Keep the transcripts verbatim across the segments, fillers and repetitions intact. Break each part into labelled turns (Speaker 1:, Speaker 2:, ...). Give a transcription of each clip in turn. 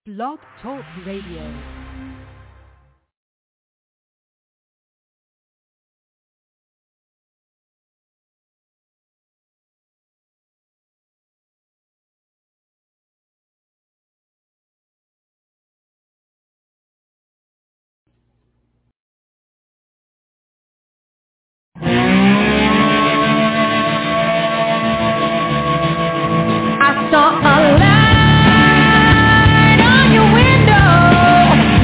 Speaker 1: Blog Talk Radio. I saw a light on your window.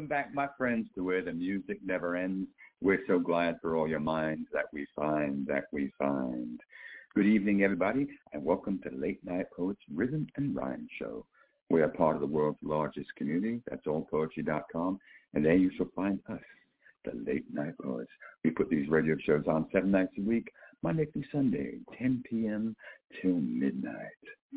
Speaker 1: Welcome back, my friends, to Where the Music Never Ends. We're so glad for all your minds that we find, that we find. Good evening, everybody, and welcome to Late Night Poets Rhythm and Rhyme Show. We are part of the world's largest community. That's all poetry dot com, and there you shall find us, the Late Night Poets. We put these radio shows on seven nights a week, Monday through Sunday, ten p.m. till midnight.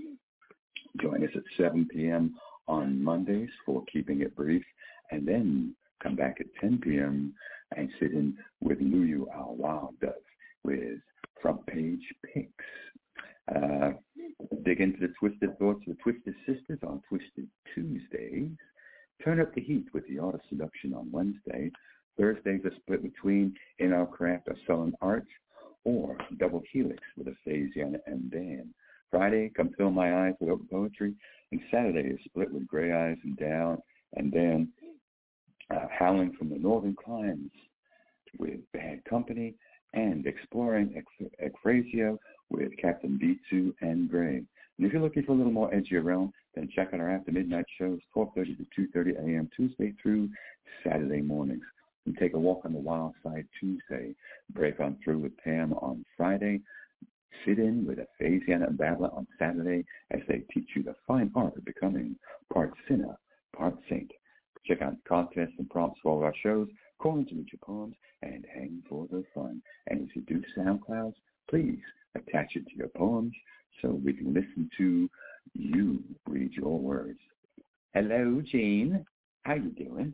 Speaker 1: Join us at seven p.m. on Mondays for Keeping It Brief, and then come back at ten p.m. and sit in with Luyu, our wild dove, with Front Page Picks. Uh, dig into the Twisted Thoughts of the Twisted Sisters on Twisted Tuesdays. Turn up the heat with the Art of Seduction on Wednesday. Thursdays are split between In Our Craft or Selling Art, or Double Helix with Aphasia and Dan. Friday, Come Fill My Eyes with Open Poetry, and Saturday is split with Gray Eyes and Down, and then uh, Howling from the Northern Climes with Bad Company, and Exploring Ekphrasia with Captain Bitsu and Gray. And if you're looking for a little more edgy around, then check out our After Midnight shows, twelve thirty to two thirty a.m. Tuesday through Saturday mornings. And take a walk on the wild side Tuesday. Break on through with Pam on Friday. Sit in with Aphasia and Babla on Saturday as they teach you the fine art of becoming part sinner, part saint. Check out contests and prompts for all our shows. Call into your poems and hang for the fun. And if you do SoundClouds, please attach it to your poems so we can listen to you read your words. Hello, Jean. How you doing?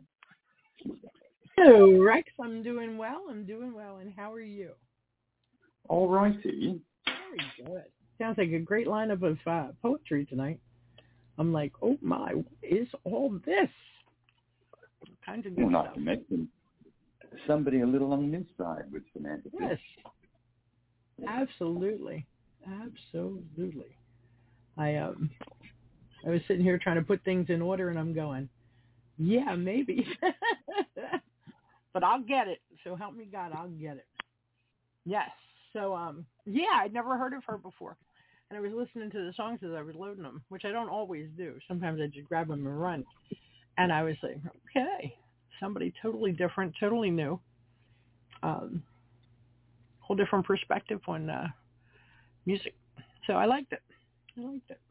Speaker 2: Hello, Rex. I'm doing well. I'm doing well. And how are you?
Speaker 1: All righty.
Speaker 2: Very good. Sounds like a great lineup of uh, poetry tonight. I'm like, oh my, what is all this? Kind of good
Speaker 1: well, not
Speaker 2: stuff.
Speaker 1: to mention somebody a little on the new side with Samantha.
Speaker 2: Yes, absolutely, absolutely. I um, I was sitting here trying to put things in order, and I'm going, yeah, maybe, but I'll get it. So help me God, I'll get it. Yes. So um, yeah, I'd never heard of her before, and I was listening to the songs as I was loading them, which I don't always do. Sometimes I just grab them and run. And I was like, okay, somebody totally different, totally new, um, whole different perspective on uh, music. So I liked it. I liked it.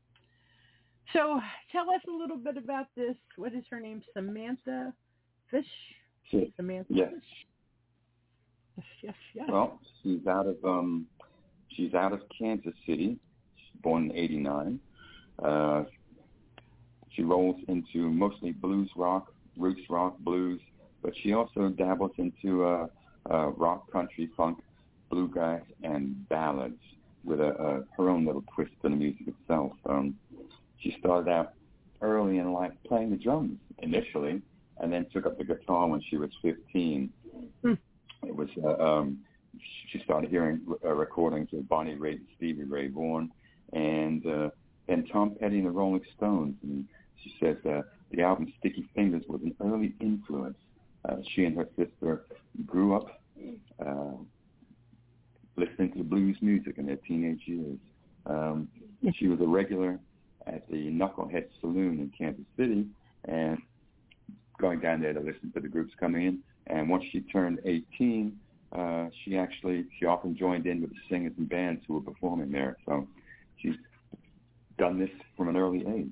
Speaker 2: So tell us a little bit about this. What is her name? Samantha Fish?
Speaker 1: Sure.
Speaker 2: Samantha
Speaker 1: yes.
Speaker 2: Fish? Yes, yes, yes.
Speaker 1: Well, she's out of um, she's out of Kansas City. She's born in eighty-nine. Uh, She rolls into mostly blues rock, roots rock, blues, but she also dabbles into uh, uh, rock, country, funk, bluegrass, and ballads with a, a, her own little twist to the music itself. Um, she started out early in life playing the drums initially, and then took up the guitar when she was fifteen. Hmm. It was uh, um, she started hearing uh, recordings of Bonnie Raitt and Stevie Ray Vaughan, and uh, then Tom Petty and the Rolling Stones. And she says uh, the album Sticky Fingers was an early influence. Uh, she and her sister grew up uh, listening to blues music in their teenage years. Um, she was a regular at the Knucklehead Saloon in Kansas City, and going down there to listen to the groups coming in. And once she turned eighteen, uh, she actually, she often joined in with the singers and bands who were performing there. So she's done this from an early age.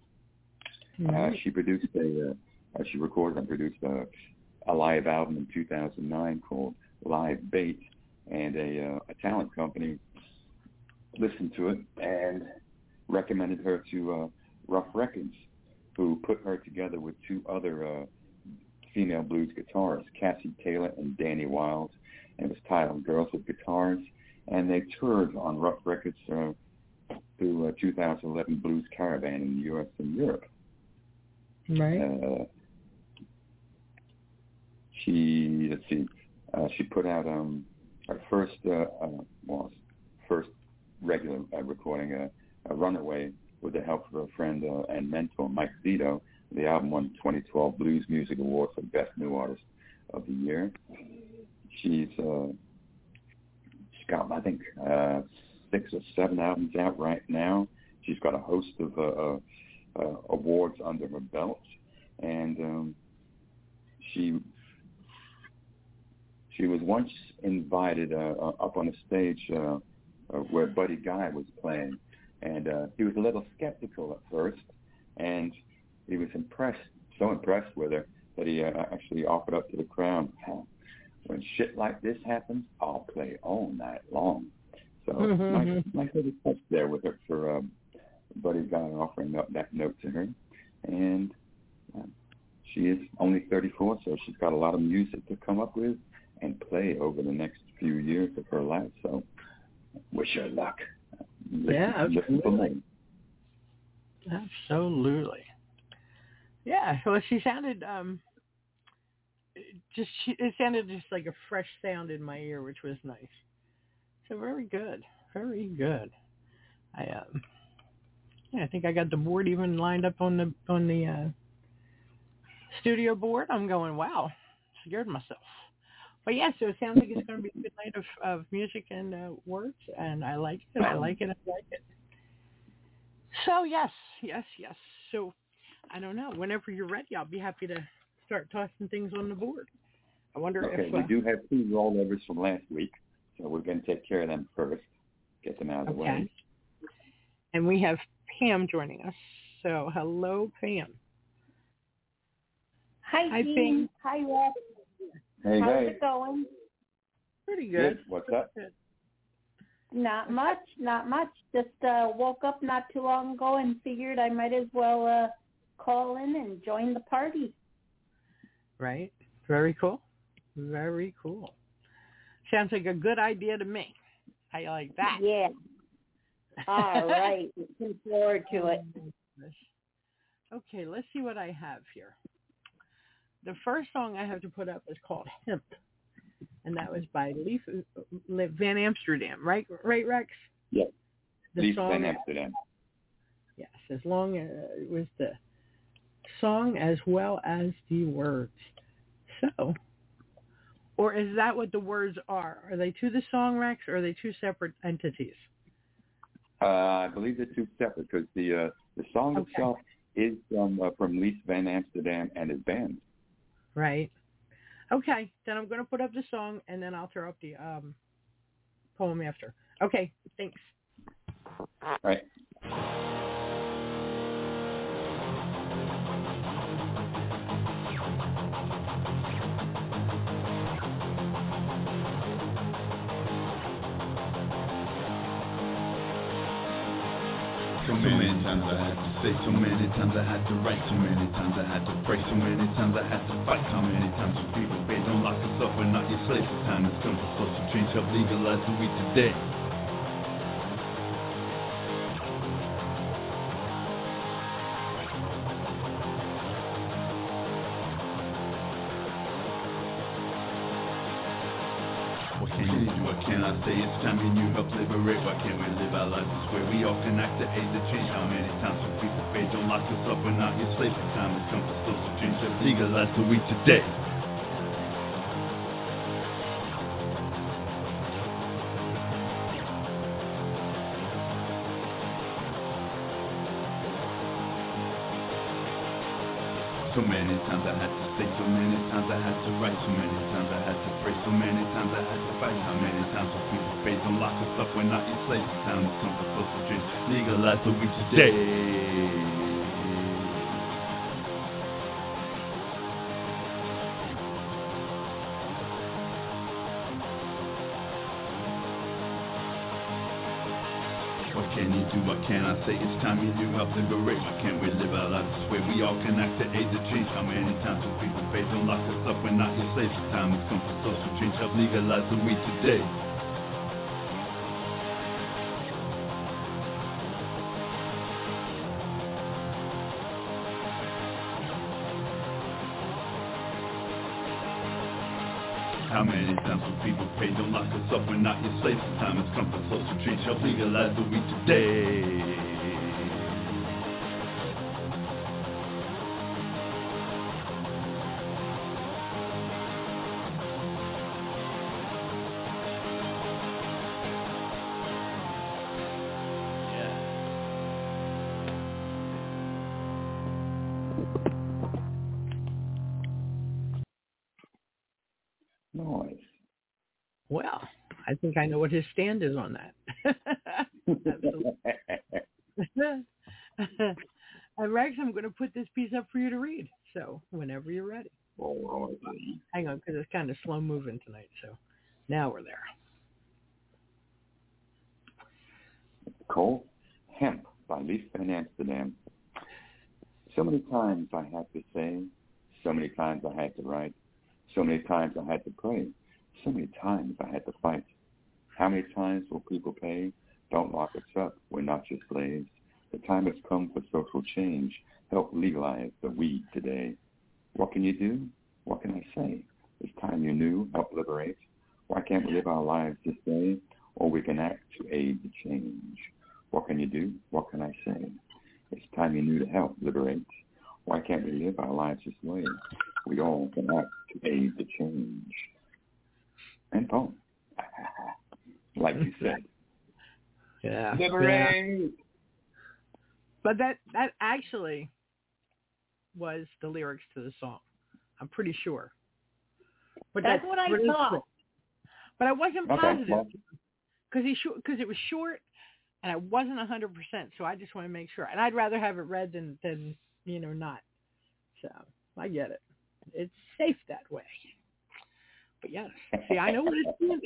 Speaker 1: Uh, she produced a, uh, she recorded and produced a, a live album in two thousand nine called Live Bait, and a, uh, a talent company listened to it and recommended her to uh, Rough Records, who put her together with two other uh, female blues guitarists, Cassie Taylor and Danny Wild, and it was titled Girls with Guitars, and they toured on Rough Records uh, through uh, two thousand eleven Blues Caravan in the U S and Europe.
Speaker 2: Right.
Speaker 1: Uh, she let's see, uh, she put out um, her first uh, uh, well, first regular uh, recording, uh, a Runaway, with the help of her friend uh, and mentor Mike Zito. The album won the twenty twelve Blues Music Award for Best New Artist of the Year. She's uh, she's got I think uh, six or seven albums out right now. She's got a host of uh, uh, uh, awards under her belt, and um, she she was once invited uh, uh, up on a stage uh, uh, where Buddy Guy was playing, and uh, he was a little skeptical at first, and he was impressed, so impressed with her that he uh, actually offered up to the crowd, when shit like this happens, I'll play all night long. So
Speaker 2: Mm-hmm.
Speaker 1: nice, nice little touch there with her for um, Buddy Guy offering up that note to her, and uh, she is only thirty-four, so she's got a lot of music to come up with and play over the next few years of her life. So wish her luck. Listen,
Speaker 2: Yeah, absolutely.
Speaker 1: listen
Speaker 2: Absolutely. Yeah, well, she sounded um, just she, it sounded just like a fresh sound in my ear, which was nice. So very good, very good. I um, yeah, I think I got the board even lined up on the on the uh, studio board. I'm going, wow, scared myself. But yeah, so it sounds like it's going to be a good night of, of music and uh, words, and I like it. I like it. I like it. So yes, yes, yes. So I don't know. Whenever you're ready, I'll be happy to start tossing things on the board. I wonder
Speaker 1: Okay,
Speaker 2: if
Speaker 1: we
Speaker 2: uh,
Speaker 1: do have two rollovers from last week, so we're going to take care of them first, get them out of the
Speaker 2: okay.
Speaker 1: way.
Speaker 2: And we have Pam joining us. So hello, Pam.
Speaker 3: Hi,
Speaker 2: Hi,
Speaker 3: Jean. Hi, Rob.
Speaker 1: Hey,
Speaker 3: How's
Speaker 1: hey.
Speaker 3: it going?
Speaker 2: Pretty good.
Speaker 1: Good. What's up?
Speaker 2: Good.
Speaker 3: Not much, not much. Just uh, woke up not too long ago and figured I might as well uh, call in and join the party.
Speaker 2: Right. Very cool. Very cool. Sounds like a good idea to me. How you like that?
Speaker 3: Yeah. All right. Looking forward to it.
Speaker 2: Okay, let's see what I have here. The first song I have to put up is called Hemp, and that was by Leaf Van Amsterdam, right? Right, Rex?
Speaker 1: Yes.
Speaker 2: The
Speaker 1: Leaf
Speaker 2: song,
Speaker 1: Van Amsterdam.
Speaker 2: Yes, as long as it was the song as well as the words. So, or is that what the words are? Are they to the song, Rex, or are they two separate entities?
Speaker 1: Uh, I believe they're two separate because the uh, the song
Speaker 2: Okay.
Speaker 1: itself is from uh, from Leaf Van Amsterdam and his band.
Speaker 2: Right. Okay, then I'm going to put up the song, and then I'll throw up the um, poem after. Okay, thanks.
Speaker 1: All right.
Speaker 4: So many times I had to say, so many times I had to write, so many times I had to pray, so many times I had to fight. How many times will people pay? Don't lock us up, we're not your slaves. The time has come for social change, help legalize the weed today. What can you do? What can I say? It's time and you help liberate. Why can't we live our lives this way? We all can act to aid the change. How many times will people pay? Don't lock us up, we're not your slaves. The time has come for social change. Let's legalize the weed today. So many times I had to say, so many times I had to write, so many times I had to pray, so many times I had to fight. How many times will people pay? Don't lock us up, we're not your slaves. The time has come for social change. Legalize the weed today. What can you do? What can I say? It's time you do help liberate. Why can't we live our lives this way? We all can act to aid the change. How many times will people pay? Don't lock us up, we're not your slaves. The time has come for social change. Help legalize the weed today. How many times will people pay? Don't lock us up, we're not your slaves. The time has come for social change. Help legalize the weed today.
Speaker 1: Nice.
Speaker 2: Well, I think I know what his stand is on that. Absolutely. And Rex, I'm going to put this piece up for you to read. So whenever you're ready.
Speaker 1: Oh,
Speaker 2: hang on, because it's kind of slow moving tonight. So now we're there.
Speaker 1: Cole, Hemp by Lisa in Amsterdam. So many times I had to say, so many times I had to write, so many times I had to pray, so many times I had to fight. How many times will people pay? Don't lock us up. We're not your slaves. The time has come for social change. Help legalize the weed today. What can you do? What can I say? It's time you knew. Help liberate. Why can't we live our lives this way? Or we can act to aid the change. What can you do? What can I say? It's time you knew to help liberate. Why can't we live our lives this way? We all can act to aid the change. And poem. Like you said.
Speaker 2: Yeah.
Speaker 1: Liberate!
Speaker 2: Yeah. But that, that actually was the lyrics to the song. I'm pretty sure. But
Speaker 3: that's, that's what I
Speaker 2: really
Speaker 3: thought.
Speaker 2: True. But I wasn't
Speaker 1: okay.
Speaker 2: positive
Speaker 1: Well,
Speaker 2: because he because it was short and I wasn't a hundred percent. So I just want to make sure. And I'd rather have it read than than you know not. So I get it. It's safe that way. But yes, see, I know what it's doing.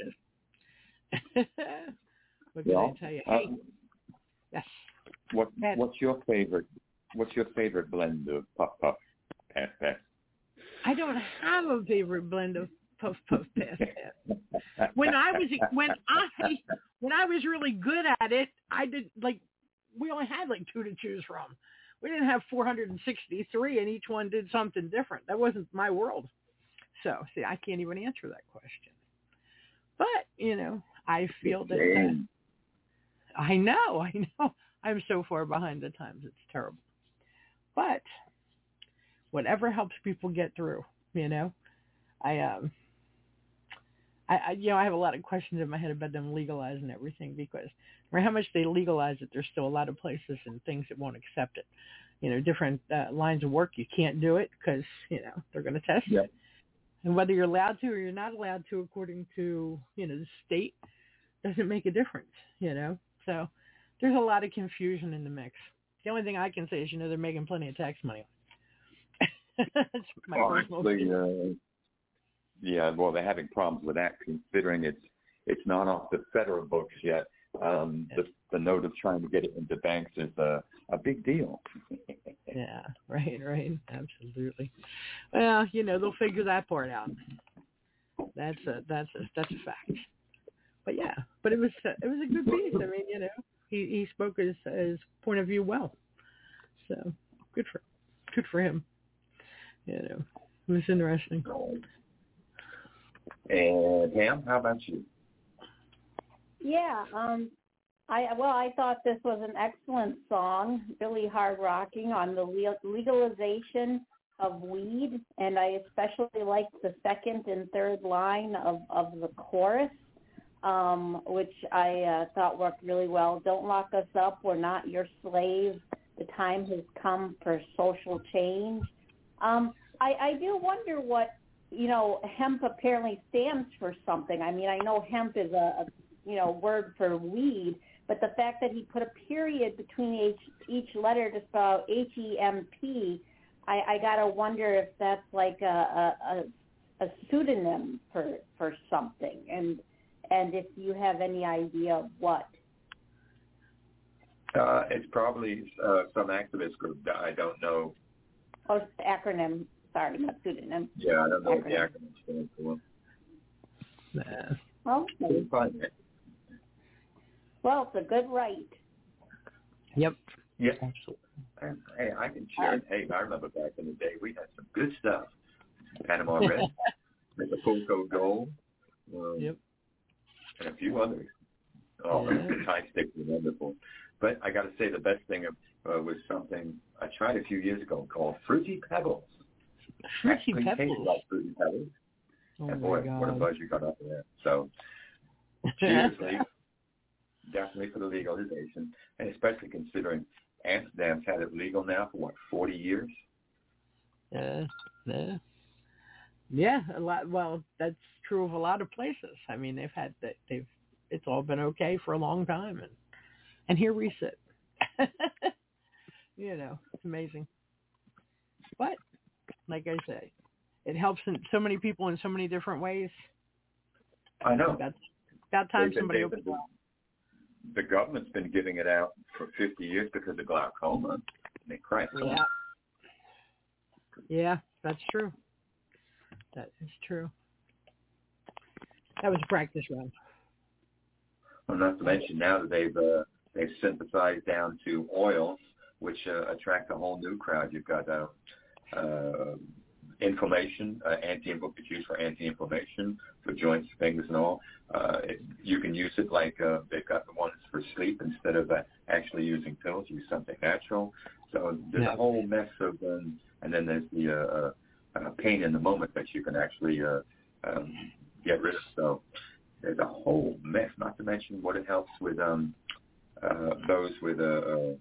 Speaker 2: What can
Speaker 1: well,
Speaker 2: I tell you? Hey,
Speaker 1: um,
Speaker 2: yes.
Speaker 1: What what's your favorite? What's your favorite blend of puff puff pass pass?
Speaker 2: I don't have a favorite blend of puff puff pass pass. When I was when I when I was really good at it, I did like we only had like two to choose from. We didn't have four hundred sixty-three, and each one did something different. That wasn't my world. So see, I can't even answer that question. But you know, I feel that. Uh, I know, I know. I'm so far behind the times. It's terrible. But whatever helps people get through, you know. I um, I, I you know I have a lot of questions in my head about them legalizing everything because no matter how much they legalize it, there's still a lot of places and things that won't accept it. You know, different uh, lines of work you can't do it because you know they're going to test
Speaker 1: yep.
Speaker 2: it, and whether you're allowed to or you're not allowed to according to you know the state doesn't make a difference. You know, so. There's a lot of confusion in the mix. The only thing I can say is, you know, they're making plenty of tax money. That's my personal
Speaker 1: Honestly, uh, yeah, well, they're having problems with that considering it's it's not off the federal books yet. Um, the, the note of trying to get it into banks is a, a big deal.
Speaker 2: Yeah, right, right. Absolutely. Well, you know, they'll figure that part out. That's a, that's a, that's a fact. But yeah, but it was, a, it was a good piece. I mean, you know. He he spoke his his point of view well, so good for good for him. You know, it was interesting.
Speaker 1: And Pam, how about you?
Speaker 3: Yeah, um, I well, I thought this was an excellent song, really hard rocking on the legalization of weed, and I especially liked the second and third line of of the chorus. Um, which I uh, thought worked really well. Don't lock us up. We're not your slaves. The time has come for social change. Um, I, I do wonder what, you know, hemp apparently stands for something. I mean, I know hemp is a, a you know, word for weed, but the fact that he put a period between each, each letter to spell H E M P, I, I got to wonder if that's like a, a, a pseudonym for, for something. And And if you have any idea of what?
Speaker 1: Uh, it's probably uh, some activist group that I don't know.
Speaker 3: Oh, it's the acronym. Sorry, not pseudonym.
Speaker 1: Yeah, I don't know
Speaker 3: acronym.
Speaker 1: what the acronym stands for.
Speaker 2: Nah.
Speaker 3: Okay. Well, it's a good write.
Speaker 2: Yep.
Speaker 1: Yeah.
Speaker 2: Absolutely.
Speaker 1: Hey, I can share it. Hey, I remember back in the day, we had some good stuff. Panama Red, the Pulco Gold. Um,
Speaker 2: yep.
Speaker 1: And a few others. Oh,
Speaker 2: yeah.
Speaker 1: the Thai sticks were wonderful. But I got to say the best thing uh, was something I tried a few years ago called Fruity Pebbles.
Speaker 2: Fruity
Speaker 1: Actually
Speaker 2: Pebbles?
Speaker 1: tasted like Fruity Pebbles.
Speaker 2: Oh
Speaker 1: and
Speaker 2: my
Speaker 1: boy,
Speaker 2: God.
Speaker 1: what a buzz you got up there. So, cheers, Lee. Definitely for the legalization, and especially considering Amsterdam's had it legal now for, what, forty years?
Speaker 2: Yeah, yeah. Yeah, a lot. Well, that's true of a lot of places. I mean, they've had that. They've it's all been okay for a long time, and and here we sit. You know, it's amazing. But like I say, it helps in so many people in so many different ways.
Speaker 1: I know.
Speaker 2: About, about time
Speaker 1: They've been-
Speaker 2: somebody
Speaker 1: they've
Speaker 2: opens
Speaker 1: been-
Speaker 2: up.
Speaker 1: The government's been giving it out for fifty years because of glaucoma. They cry.
Speaker 2: Yeah. Yeah, that's true. That is true. That was a practice run.
Speaker 1: Well, not to mention now that they've uh, they've synthesized down to oils, which uh, attract a whole new crowd. You've got uh, uh, inflammation, uh, anti it's used for anti-inflammation for joints, fingers, and all. Uh, it, you can use it like uh, they've got the ones for sleep instead of uh, actually using pills. Use something natural. So there's
Speaker 2: Yeah.
Speaker 1: a whole mess of um, and then there's the uh, uh, pain in the moment that you can actually uh, um, get rid of. So there's a whole mess. Not to mention what it helps with um, uh, those with uh, uh,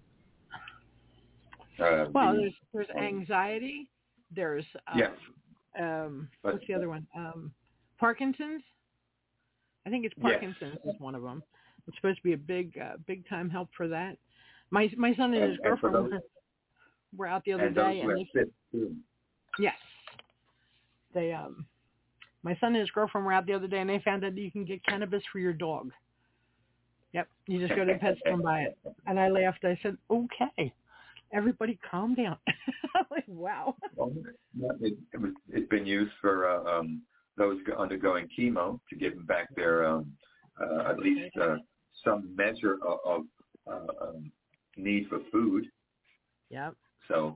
Speaker 1: uh,
Speaker 2: Well,
Speaker 1: the,
Speaker 2: there's there's anxiety. There's um,
Speaker 1: yes.
Speaker 2: um,
Speaker 1: But-
Speaker 2: what's the other one? Um, Parkinson's. I think it's
Speaker 1: Yes.
Speaker 2: Parkinson's is one of them. It's supposed to be a big uh, big time help for that. My my son and
Speaker 1: And-
Speaker 2: his
Speaker 1: and for
Speaker 2: girlfriend
Speaker 1: those-
Speaker 2: were, were out the other
Speaker 1: and those
Speaker 2: day,
Speaker 1: who
Speaker 2: and
Speaker 1: have
Speaker 2: they
Speaker 1: fits too.
Speaker 2: yes, they um, my son and his girlfriend were out the other day, and they found out that you can get cannabis for your dog. Yep, you just go to the pet store and buy it. And I laughed. I said, "Okay, everybody, calm down." I'm like, wow.
Speaker 1: Well, it, it was, it's been used for uh, um, those go- undergoing chemo to give them back their um, uh, at least uh, some measure of, of uh, um, need for food.
Speaker 2: Yep.
Speaker 1: So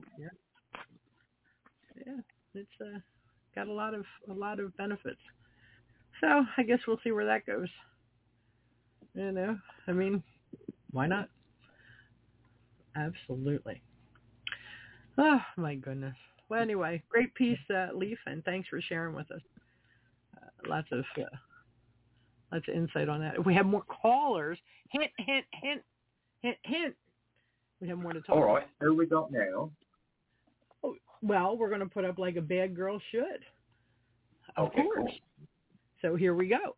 Speaker 2: Yeah, it's uh, got a lot of a lot of benefits. So I guess we'll see where that goes. You know, I mean, why not? Absolutely. Oh my goodness. Well, anyway, great piece, uh, Leaf, and thanks for sharing with us. Uh, lots of uh, lots of insight on that. If we have more callers, hint, hint, hint, hint, hint. We have more to talk
Speaker 1: all
Speaker 2: about.
Speaker 1: right, here we go now.
Speaker 2: Oh, well, we're going to put up like a bad girl should. Of
Speaker 1: Okay,
Speaker 2: course.
Speaker 1: cool.
Speaker 2: So here we go.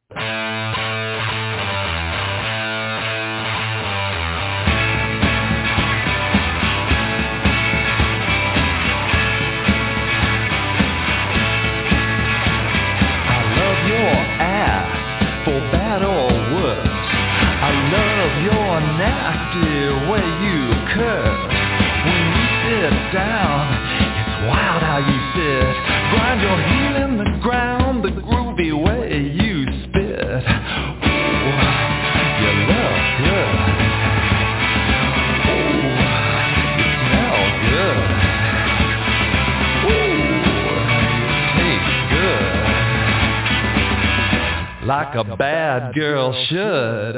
Speaker 5: For bad or worse, I love your nasty way you curse. When you sit down, it's wild how you sit. Grind your heel in the ground, the groovy way you spit. Ooh, you look good. Ooh, you smell good. Ooh, you taste good. Like a bad girl should.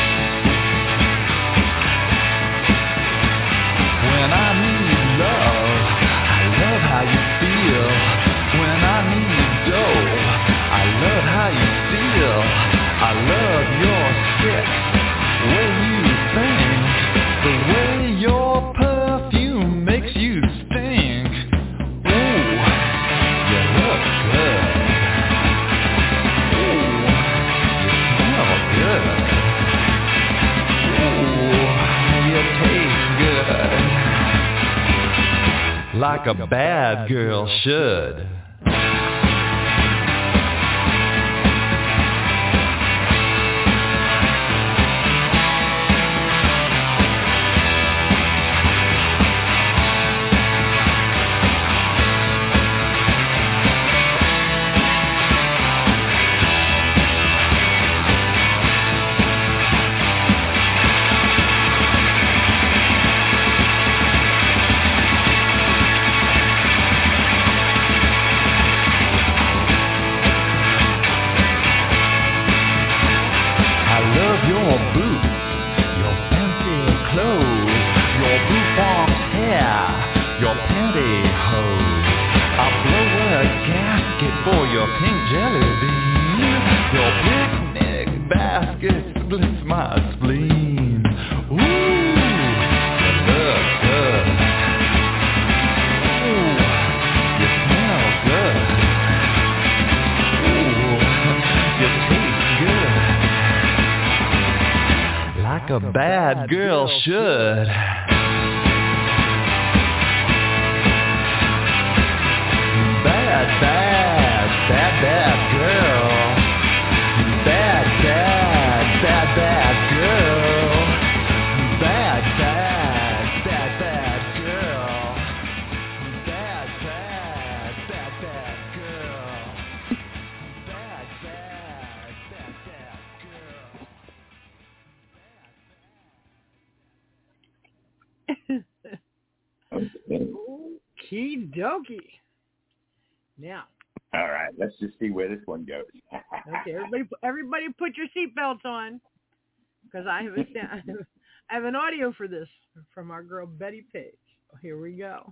Speaker 5: When I need love, I love how you feel. When I need dough, I love how you feel. I love your sex, the way you think, the way your perfume makes you stink. Ooh, you look good. Like a bad girl should. a bad girl should. Bad, bad, bad, bad girl. Bad, bad, bad, bad girl. Bad, bad, bad, bad girl. Bad, bad, bad, bad girl. Bad, bad, bad, bad girl.
Speaker 2: Okie dokie. Now.
Speaker 1: All right, let's just see where this one goes.
Speaker 2: Okay, everybody, everybody, put your seatbelts on, because I have a, I have an audio for this from our girl Betty Page. Here we go.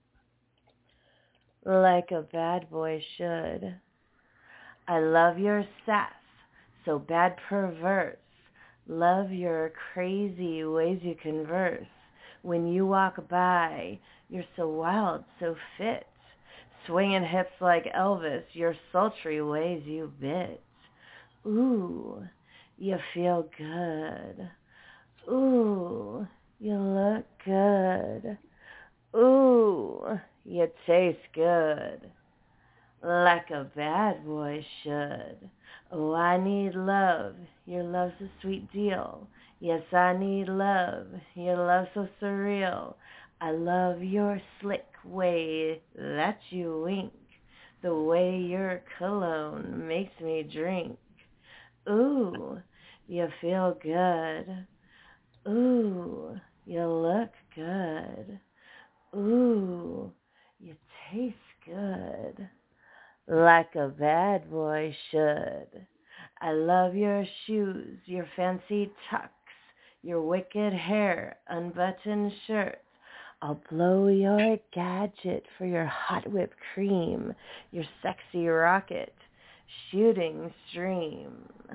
Speaker 6: Like a bad boy should. I love your sass, so bad perverse. Love your crazy ways you converse. When you walk by, you're so wild, so fit. Swinging hips like Elvis, your sultry ways you bit. Ooh, you feel good. Ooh, you look good. Ooh, you taste good. Like a bad boy should. Oh, I need love. Your love's a sweet deal. Yes, I need love. Your love's so surreal. I love your slick way that you wink. The way your cologne makes me drink. Ooh, you feel good. Ooh, you look good. Ooh, you taste good. Like a bad boy should. I love your shoes, your fancy tucks, your wicked hair, unbuttoned shirts. I'll blow your gadget for your hot whipped cream, your sexy rocket, shooting stream.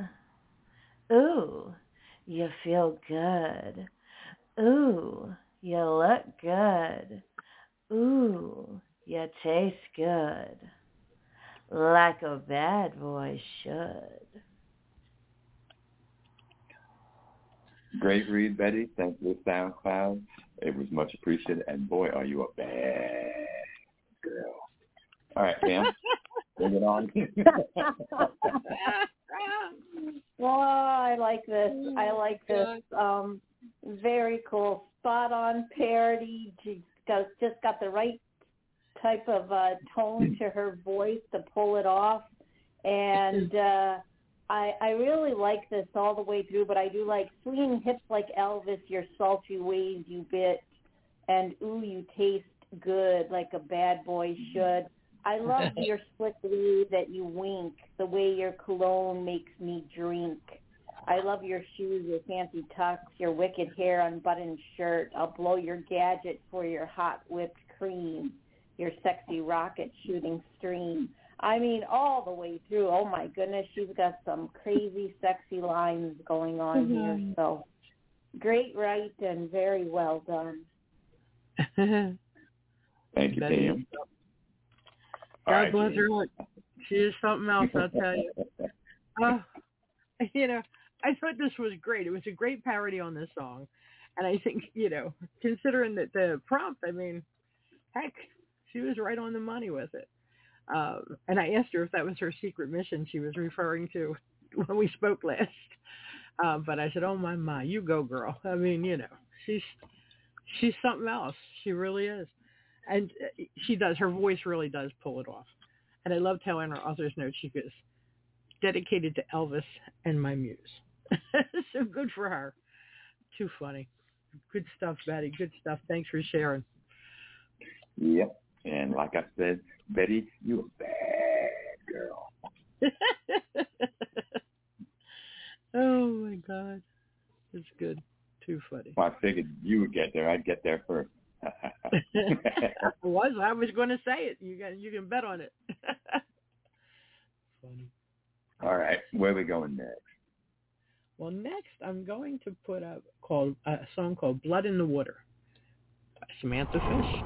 Speaker 6: Ooh, you feel good. Ooh, you look good. Ooh, you taste good. Like a bad boy should.
Speaker 1: Great read, Betty. Thank you, SoundCloud. It was much appreciated. And boy, are you a bad girl. All right, Pam, bring it on.
Speaker 3: Well, I like this. I like this. Um, very cool. Spot on parody. She got, just got the right type of uh, tone to her voice to pull it off. And uh, I, I really like this all the way through, but I do like swinging hips like Elvis, your sultry ways you bit, and ooh, you taste good like a bad boy should. I love your slick way that you wink, the way your cologne makes me drink. I love your shoes, your fancy tucks, your wicked hair, unbuttoned shirt. I'll blow your gadget for your hot whipped cream, your sexy rocket shooting stream. I mean, all the way through. Oh, my goodness, she's got some crazy, sexy lines going on mm-hmm. here. So great write and very well done.
Speaker 1: Thank you, Pam.
Speaker 2: God right, bless her heart. She is something else, I'll tell you. Uh, you know, I thought this was great. It was a great parody on this song. And I think, you know, considering that the prompt, I mean, heck, she was right on the money with it. Um, and I asked her if that was her secret mission she was referring to when we spoke last. Uh, but I said, oh, my, my, you go, girl. I mean, you know, she's she's something else. She really is. And she does. Her voice really does pull it off. And I loved how in her author's note she goes, dedicated to Elvis and my muse. So good for her. Too funny. Good stuff, Betty. Good stuff. Thanks for sharing.
Speaker 1: Yep. And like I said, Betty, you a bad girl.
Speaker 2: Oh, my God. It's good. Too funny.
Speaker 1: Well, I figured you would get there. I'd get there first.
Speaker 2: I was. I was going to say it. You got. You can bet on it. Funny.
Speaker 1: All right. Where are we going next?
Speaker 2: Well, next I'm going to put up called a song called "Blood in the Water" by Samantha Fish.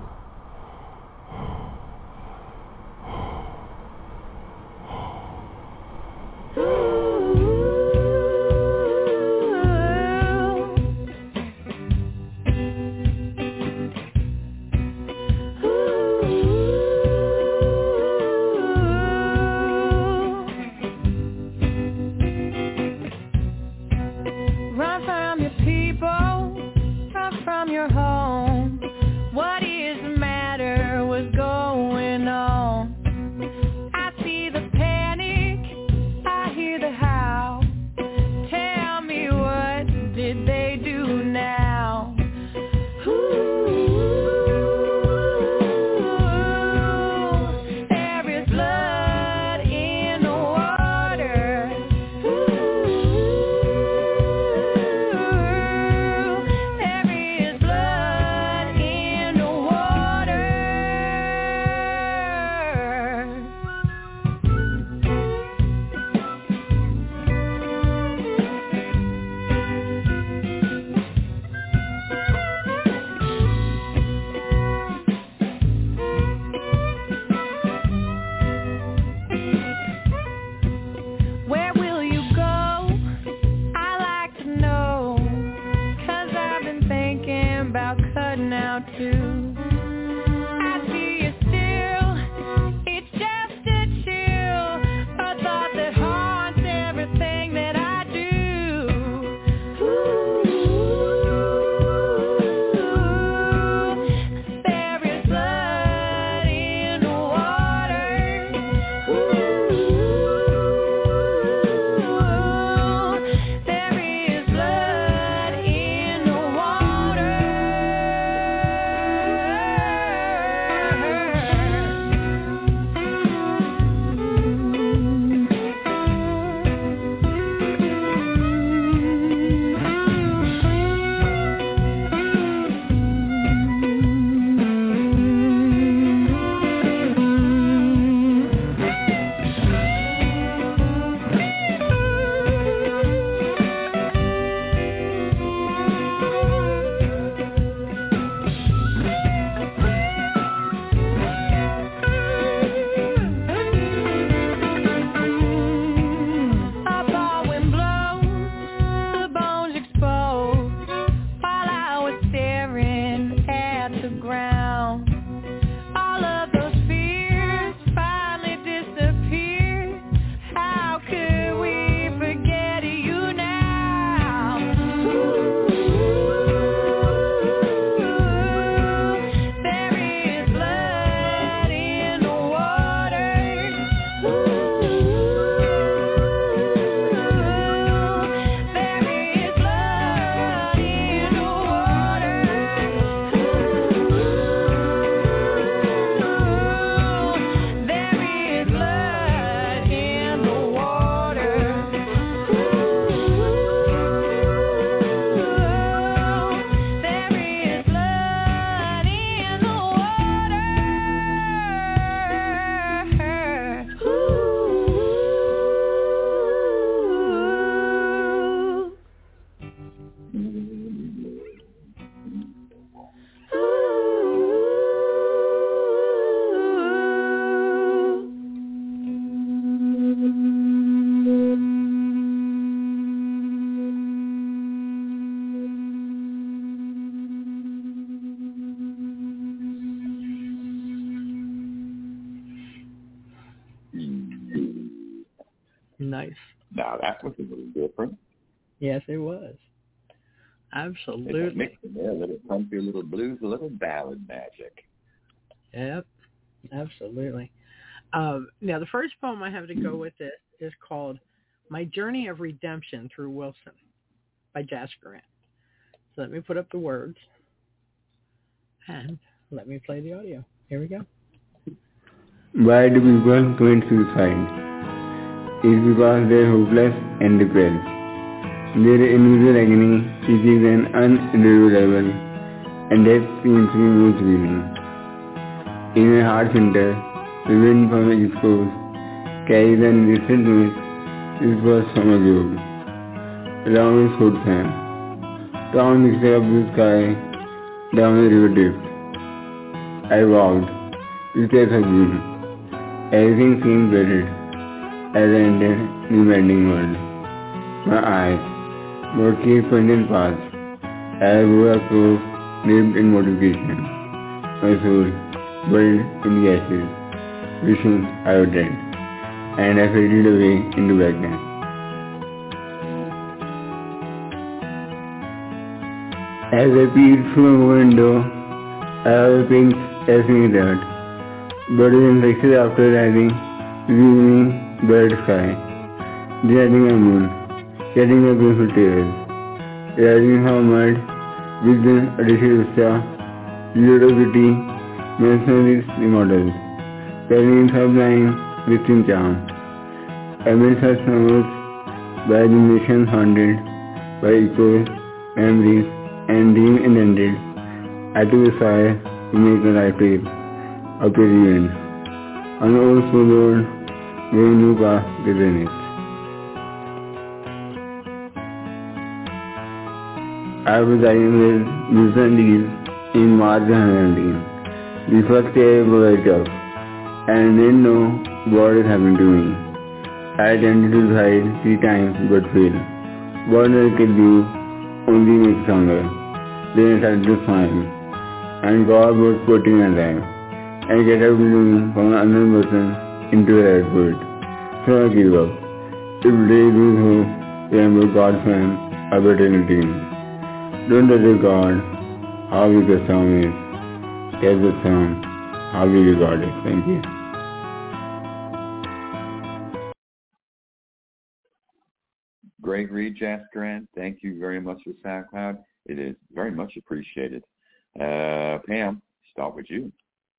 Speaker 2: Nice.
Speaker 1: Now that was a little different.
Speaker 2: Yes, it was. Absolutely.
Speaker 1: It's a mix in there, a little country, a little blues, a little ballad magic.
Speaker 2: Yep, absolutely. Um, now, the first poem I have to go with it is called My Journey of Redemption Through Wilson by Jas Grant. So let me put up the words and let me play the audio. Here we go.
Speaker 7: Why do people commit suicide? It's because they're hopeless and depressed. Their individual agony is an unendurable, and death seems to be most revealing. In a harsh winter, the wind from the east coast carries an distant mist. This was from a globe. Along with food fan, down the sky of blue sky, down the river drift. I walked, with tears of green. Everything seemed dreaded as I entered the bending world. My eyes, murky pointed past, as I wore a clothes dipped in mortification. My soul burned in the ashes, wishing I were dead, and I faded away into blackness. As I peered through my window, I saw the pink chasing it out. But in sexes after rising, gloomy, blurred sky, dreading a moon, shedding a painful tears, rising from mud, with the additional vista, ludicrosity, mercenaries immortals, telling sublime, distinct charm. Amidst such summers, by the nations haunted, by echoes, memories, and dream indented, I took a sigh to make a life tale. A pretty wind, an old school road, going new path within it. I was dining with Milton Lees in March nineteen. The first day I was up, and I didn't know what had happened to me. I attempted to hide three times but failed. What I could do only makes stronger. Then I started to smile, and God was putting my life. I get up looking from another person into the airport. So I give up. If they lose hope, remember God's plan, a better team. Don't judge God, how big the song is. Tell the song, how we regard it. Thank you.
Speaker 1: Great read, Jas Grant. Thank you very much for SoundCloud. It is very much appreciated. Uh, Pam, start with you.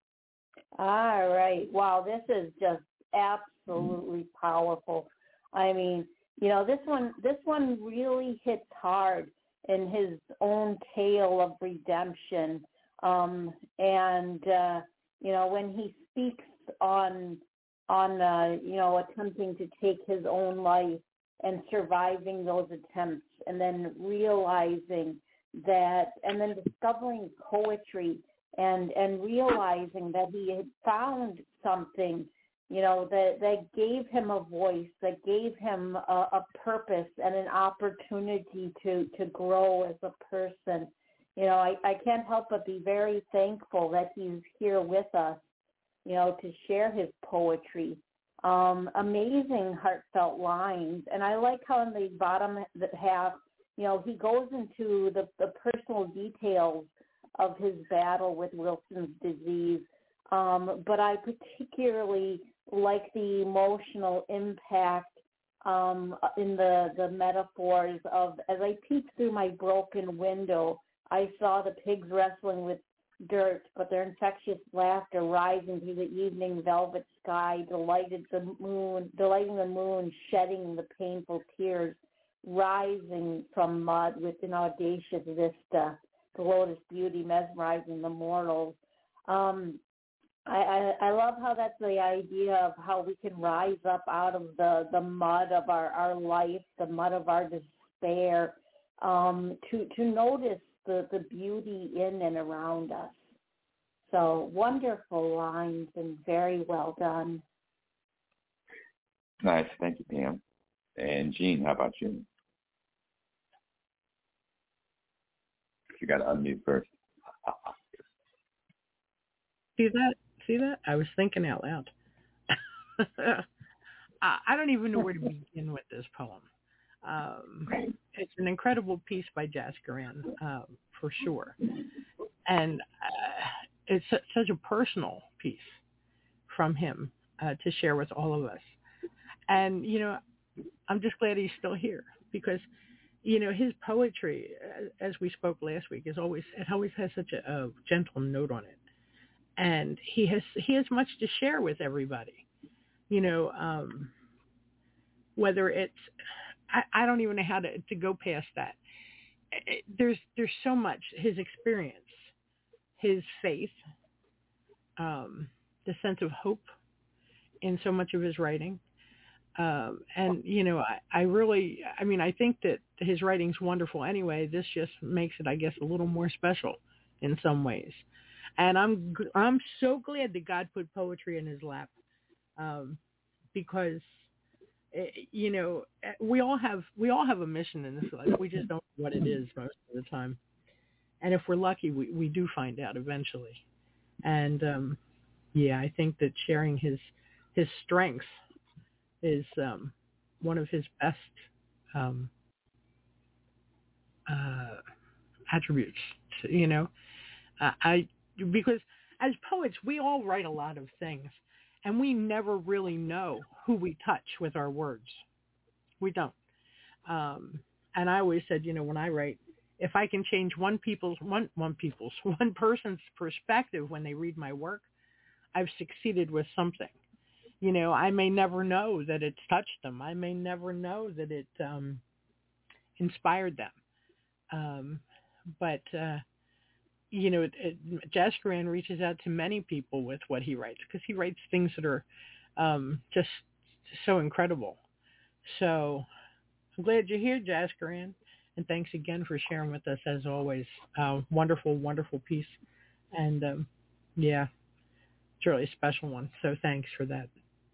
Speaker 3: All right. Wow, this is just absolutely powerful. I mean, you know, this one this one really hits hard in his own tale of redemption. Um, and uh, you know, when he speaks on on uh, you know, attempting to take his own life and surviving those attempts, and then realizing that, and then discovering poetry. And and realizing that he had found something, you know, that, that gave him a voice, that gave him a, a purpose and an opportunity to, to grow as a person. You know, I, I can't help but be very thankful that he's here with us, you know, to share his poetry. Um, amazing heartfelt lines. And I like how in the bottom half, you know, he goes into the, the personal details of his battle with Wilson's disease. Um, but I particularly like the emotional impact um, in the, the metaphors of, as I peeked through my broken window, I saw the pigs wrestling with dirt, but their infectious laughter rising through the evening velvet sky delighted the moon, delighting the moon, shedding the painful tears, rising from mud with an audacious vista. The lotus beauty mesmerizing the mortals. Um, I, I, I love how that's the idea of how we can rise up out of the, the mud of our, our life, the mud of our despair, um, to, to notice the, the beauty in and around us. So wonderful lines and very well done.
Speaker 1: Nice. Thank you, Pam. And Jean, how about you? You got to unmute first.
Speaker 2: See that? See that? I was thinking out loud. I, I don't even know where to begin with this poem. Um, it's an incredible piece by Jaskaran, um, for sure. And uh, it's su- such a personal piece from him uh, to share with all of us. And, you know, I'm just glad he's still here because, you know, his poetry, as we spoke last week, is always, it always has such a, a gentle note on it. And he has, he has much to share with everybody, you know, um, whether it's, I, I don't even know how to, to go past that. It, there's, there's so much, his experience, his faith, um, the sense of hope in so much of his writing. Um, and, you know, I, I really, I mean, I think that his writing's wonderful anyway. This just makes it, I guess, a little more special in some ways. And I'm, I'm so glad that God put poetry in his lap, um, because, it, you know, we all have, we all have a mission in this life. We just don't know what it is most of the time. And if we're lucky, we, we do find out eventually. And, um, yeah, I think that sharing his, his strengths is um, one of his best um, uh, attributes, you know. Uh, I because as poets, we all write a lot of things, and we never really know who we touch with our words. We don't. Um, and I always said, you know, when I write, if I can change one people's one one people's one person's perspective when they read my work, I've succeeded with something. You know, I may never know that it's touched them. I may never know that it um, inspired them. Um, but, uh, you know, it, it, Jaskaran reaches out to many people with what he writes because he writes things that are um, just so incredible. So I'm glad you're here, Jaskaran. And thanks again for sharing with us, as always. Uh, wonderful, wonderful piece. And, um, yeah, it's really a special one. So thanks for that.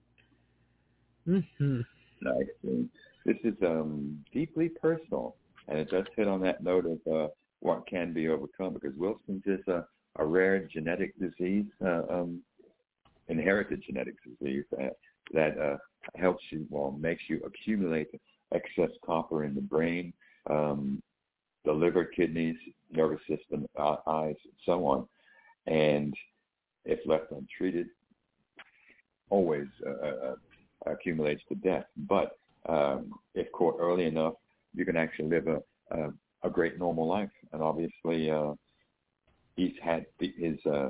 Speaker 2: Mm-hmm.
Speaker 1: Nice. And this is um, deeply personal, and it does hit on that note of uh, what can be overcome, because Wilson's is a, a rare genetic disease, uh, um, inherited genetic disease that, that uh, helps you, well, makes you accumulate excess copper in the brain, um, the liver, kidneys, nervous system, uh, eyes, and so on. And if left untreated, always uh, uh, accumulates to death. But um, if caught early enough, you can actually live a a, a great normal life. And obviously, uh, he's had the, his uh,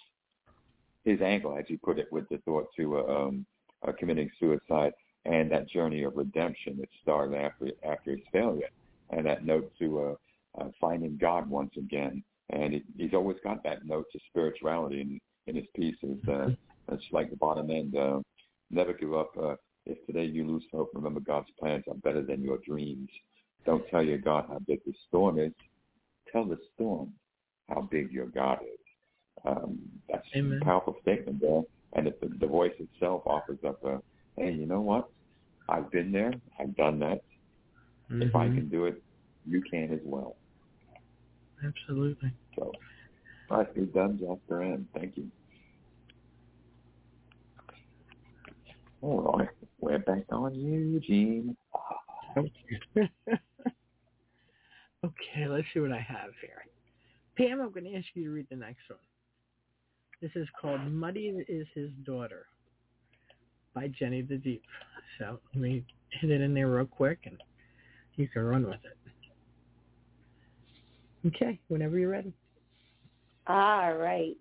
Speaker 1: his angle, as you put it, with the thought to uh, um, uh, committing suicide and that journey of redemption that started after after his failure, and that note to uh, uh, finding God once again. And he, he's always got that note to spirituality in, in his pieces. Uh, it's like the bottom end. Uh, Never give up. Uh, if today you lose hope, remember God's plans are better than your dreams. Don't tell your God how big the storm is. Tell the storm how big your God is. Um, that's Amen. A powerful statement there. And if the, the voice itself offers up a, hey, you know what? I've been there. I've done that. Mm-hmm. If I can do it, you can as well.
Speaker 2: Absolutely.
Speaker 1: So, nicely done, Jaskaran. Thank you. All right, we're back on you, Gene.
Speaker 2: Okay, let's see what I have here. Pam, I'm going to ask you to read the next one. This is called Muddy is His Daughter by Jenny the Deep. So let me hit it in there real quick and you can run with it. Okay, whenever you're ready.
Speaker 3: All right.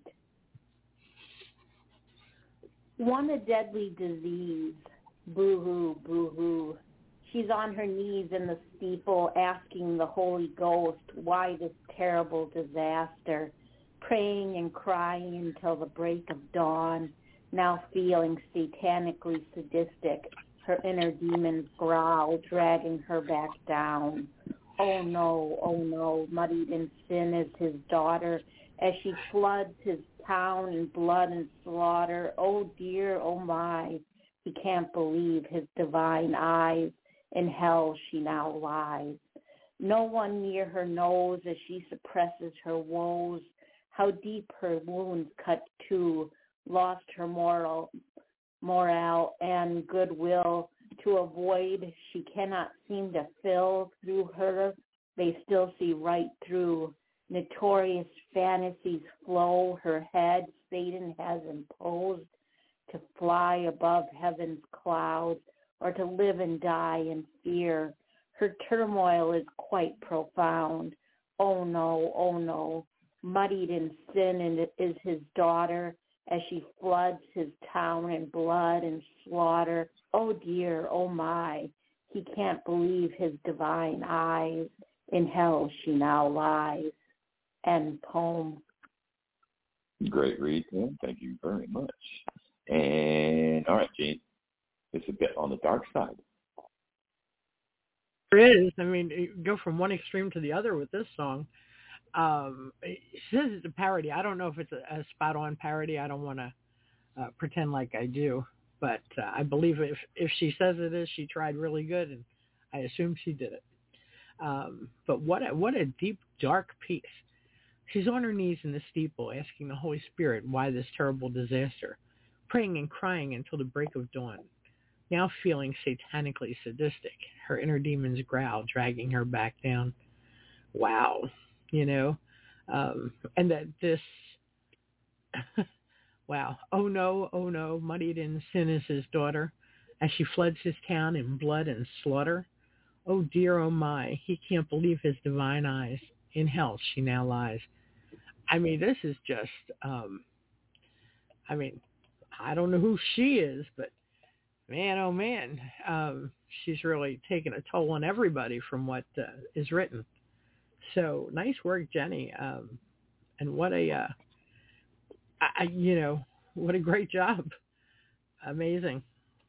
Speaker 3: One a deadly disease, boo-hoo, boo-hoo. She's on her knees in the steeple asking the Holy Ghost why this terrible disaster, praying and crying until the break of dawn, now feeling satanically sadistic, her inner demons growl, dragging her back down. Oh no, oh no, muddied in sin is his daughter, as she floods his town in blood and slaughter. Oh dear, oh my, he can't believe his divine eyes. In hell she now lies. No one near her knows as she suppresses her woes, how deep her wounds cut too, lost her moral, morale and goodwill to avoid. She cannot seem to fill through her. They still see right through. Notorious fantasies flow her head. Satan has imposed to fly above heaven's clouds or to live and die in fear. Her turmoil is quite profound. Oh no, oh no. Muddied in sin and is his daughter as she floods his town in blood and slaughter. Oh dear, oh my. He can't believe his divine eyes. In hell she now lies. End poem.
Speaker 1: Great read, Tim. Thank you very much. And all right, Gene, it's a bit on the dark side.
Speaker 2: It is. I mean, you go from one extreme to the other with this song. Um, it says it's a parody. I don't know if it's a, a spot-on parody. I don't want to uh, pretend like I do, but uh, I believe if if she says it is, she tried really good, and I assume she did it. Um, but what a, what a deep, dark piece. She's on her knees in the steeple, asking the Holy Spirit why this terrible disaster, praying and crying until the break of dawn. Now feeling satanically sadistic, her inner demons growl, dragging her back down. Wow, you know, um, and that this, wow, oh no, oh no, muddied in sin is his daughter, as she floods his town in blood and slaughter. Oh dear, oh my, he can't believe his divine eyes. In hell she now lies. I mean, this is just, um, I mean, I don't know who she is, but man, oh man, um, she's really taken a toll on everybody from what uh, is written. So nice work, Jenny. Um, and what a, uh, I, you know, what a great job. Amazing.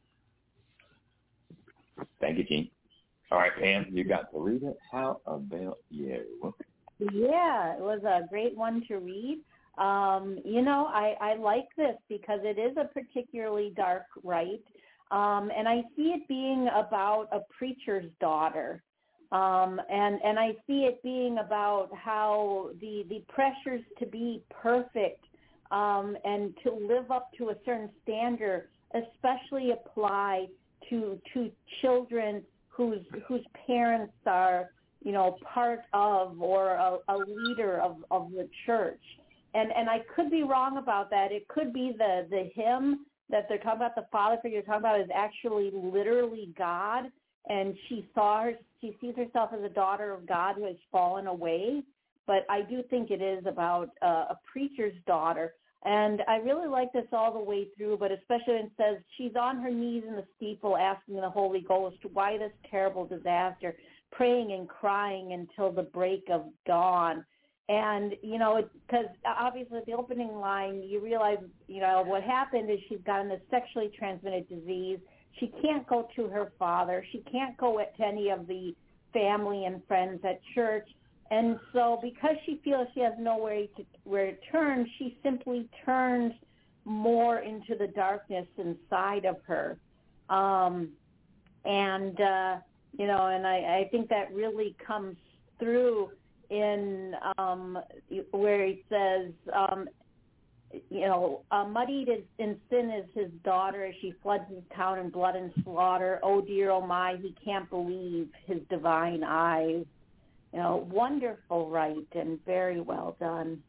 Speaker 1: Thank you, Gene. All right, Pam, you got to read it. How about you?
Speaker 3: Yeah, it was a great one to read. Um, you know, I, I like this because it is a particularly dark rite, um, and I see it being about a preacher's daughter, um, and and I see it being about how the the pressures to be perfect um, and to live up to a certain standard, especially apply to to children whose whose parents are, you know, part of or a, a leader of, of the church. And and I could be wrong about that. It could be the, the hymn that they're talking about, the father figure you're talking about is actually literally God, and she saw her, she sees herself as a daughter of God who has fallen away. But I do think it is about uh, a preacher's daughter. And I really like this all the way through, but especially when it says she's on her knees in the steeple asking the Holy Ghost why this terrible disaster, praying and crying until the break of dawn. And, you know, because obviously at the opening line, you realize, you know, what happened is she's gotten this sexually transmitted disease. She can't go to her father. She can't go to any of the family and friends at church. And so because she feels she has nowhere to, where to turn, she simply turns more into the darkness inside of her. Um, and, uh, you know, and I, I think that really comes through in um, where he says, um, you know, uh, muddied in sin is his daughter as she floods his town in blood and slaughter. Oh, dear, oh, my, he can't believe his divine eyes. You know, wonderful rite and very well done.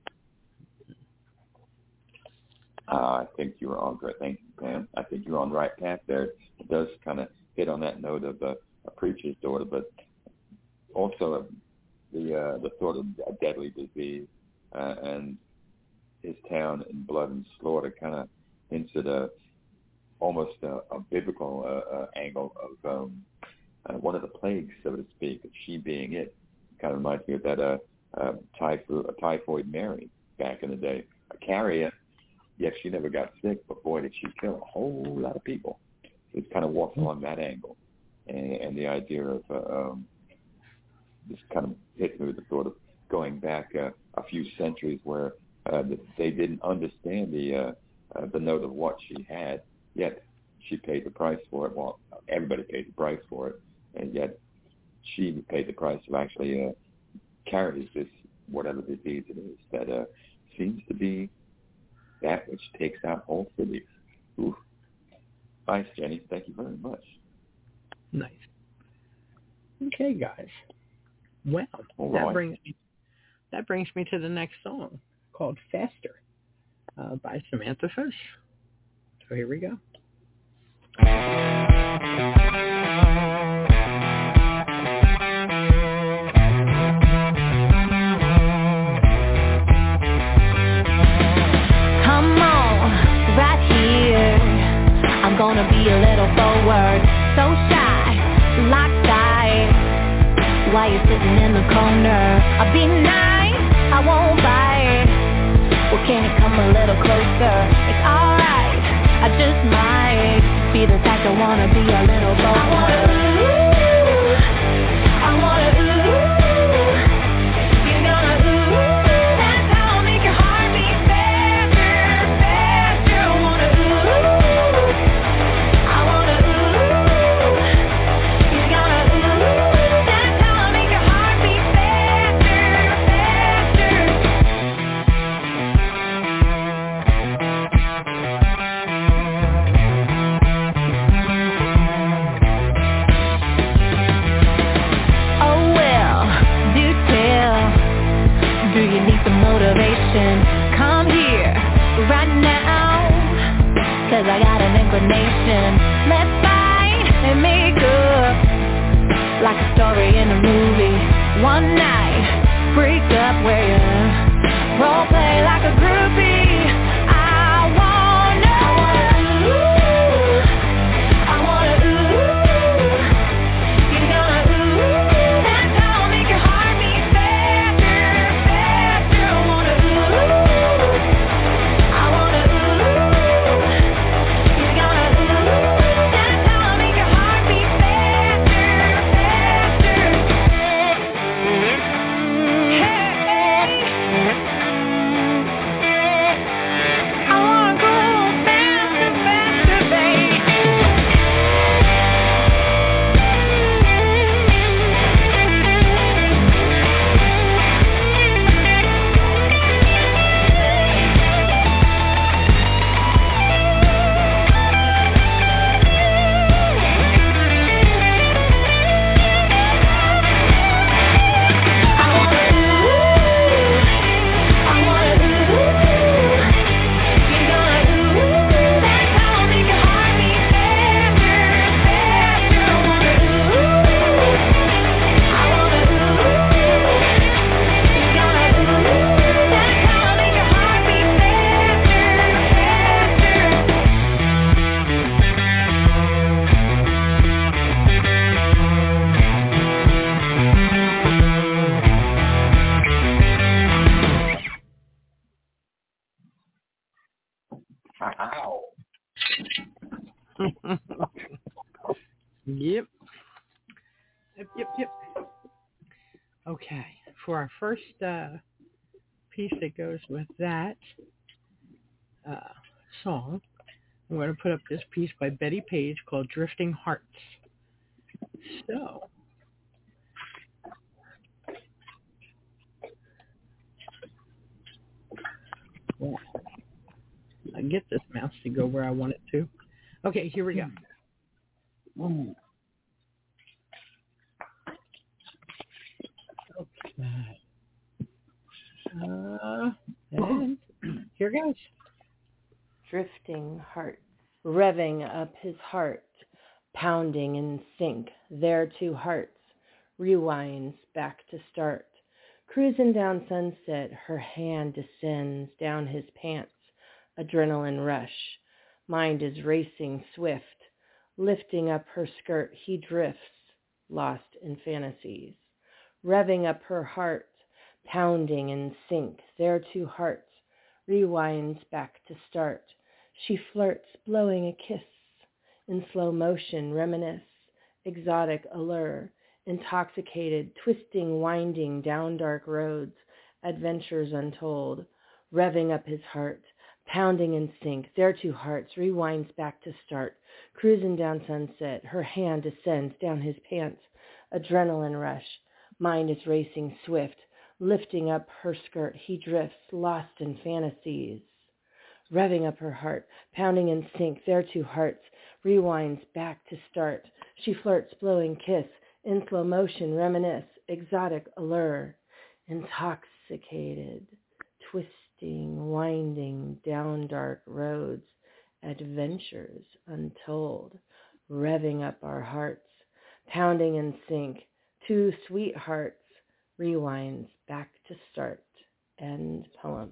Speaker 1: Uh, I think you were on great. Thank you, Pam. I think you're on the right path there. It does kind of hit on that note of uh, a preacher's daughter, but also uh, the uh, the sort of deadly disease uh, and his town in blood and slaughter kind of into the almost a, a biblical uh, uh, angle of um, uh, one of the plagues, so to speak, she being it. Kind of reminds me of that uh, uh, typhoid, uh, typhoid Mary back in the day, a carrier. Yet she never got sick, but boy, did she kill a whole lot of people. So it's kind of walks along that angle, and, and the idea of uh, um, this kind of hits me with the thought of going back uh, a few centuries where uh, they didn't understand the uh, uh, the note of what she had. Yet she paid the price for it. Well, everybody paid the price for it, and yet she paid the price of actually uh, carries this, whatever disease it is, that uh, seems to be that which takes out whole cities. Oof. Thanks, Jenny. Thank you very much.
Speaker 2: Nice. Okay, guys. Well,
Speaker 1: All
Speaker 2: that
Speaker 1: right.
Speaker 2: brings me, that brings me to the next song called Faster uh, by Samantha Fish. So here we go.
Speaker 8: Gonna be a little forward, so shy, locked eyes, while you're sitting in the corner. I'll be nice, I won't bite. Well, can you come a little closer? It's alright, I just might be the type to wanna be a little bold. I wanna ooh, I wanna ooh, you're gonna ooh, that's how I'll make your heart beat faster, faster. I wanna ooh. Come here, right now, cause I got an inclination. Let's fight and make up, like a story in a movie. One night, break up where you role play like a groupie. I wanna, I wanna ooh, I wanna ooh, you're gonna ooh, that's how I'll make your heart beat faster, faster. I wanna
Speaker 2: Yep. Yep, yep, yep. Okay, for our first uh, piece that goes with that uh, song, I'm going to put up this piece by Betty Page called Drifting Hearts. So, yeah, I get this mouse to go where I want it to. Okay, here we go.
Speaker 1: Ooh.
Speaker 2: Okay. Uh, and here goes.
Speaker 6: Drifting hearts, revving up his heart, pounding in sync, their two hearts, rewinds back to start. Cruising down Sunset, her hand descends down his pants, adrenaline rush. Mind is racing swift, lifting up her skirt, he drifts, lost in fantasies. Revving up her heart, pounding in sync, their two hearts, rewinds back to start. She flirts, blowing a kiss, in slow motion, reminisce, exotic allure, intoxicated, twisting, winding down dark roads, adventures untold. Revving up his heart, pounding in sync, their two hearts, rewinds back to start. Cruising down Sunset, her hand descends down his pants, adrenaline rush. Mind is racing swift, lifting up her skirt, he drifts, lost in fantasies. revving up her heart, pounding in sync, their two hearts, rewinds back to start. She flirts, blowing kiss, in slow motion, reminisce, exotic allure, intoxicated, twisting, winding down dark roads, adventures untold, revving up our hearts, pounding in sync, two sweethearts, rewinds back to start. End poem.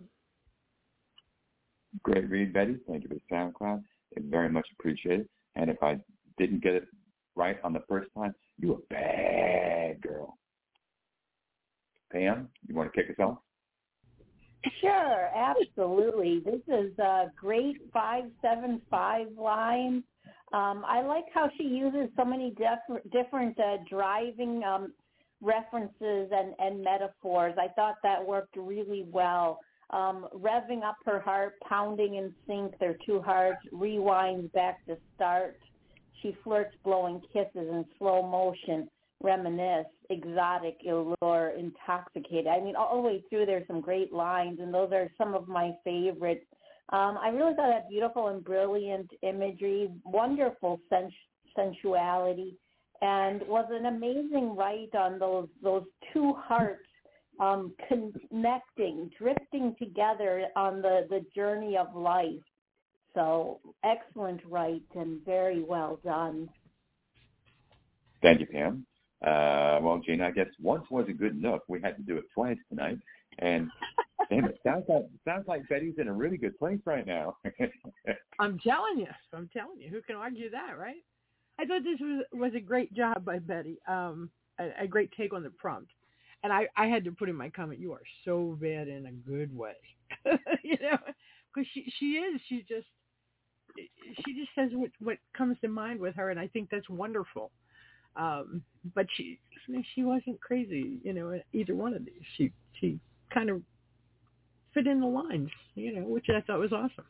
Speaker 1: Great read, Betty. Thank you for the SoundCloud. It's very much appreciated. And if I didn't get it right on the first time, you a bad girl. Pam, you want to kick us off?
Speaker 3: Sure, absolutely. This is a great five seven five line. Um, I like how she uses so many def- different uh, driving um, references and, and metaphors. I thought that worked really well. Um, revving up her heart, pounding in sync, their two hearts, rewinds back to start. She flirts, blowing kisses in slow motion, reminisce, exotic, allure, intoxicated. I mean, all the way through there's some great lines, and those are some of my favorites. Um, I really thought that beautiful and brilliant imagery, wonderful sens- sensuality, and was an amazing write on those those two hearts um, connecting, drifting together on the, the journey of life. So excellent write and very well done.
Speaker 1: Thank you, Pam. Uh, well, Gina, I guess once wasn't good enough. We had to do it twice tonight. And damn, it sounds like sounds like Betty's in a really good place right now.
Speaker 2: I'm telling you. I'm telling you. Who can argue that, right? I thought this was was a great job by Betty. Um, a, a great take on the prompt. And I, I had to put in my comment, you are so bad in a good way. You know, because she, she is. She just she just says what, what comes to mind with her, and I think that's wonderful. Um, but she she wasn't crazy, you know, either one of these. She she kind of fit in the lines, you know, which I thought was awesome.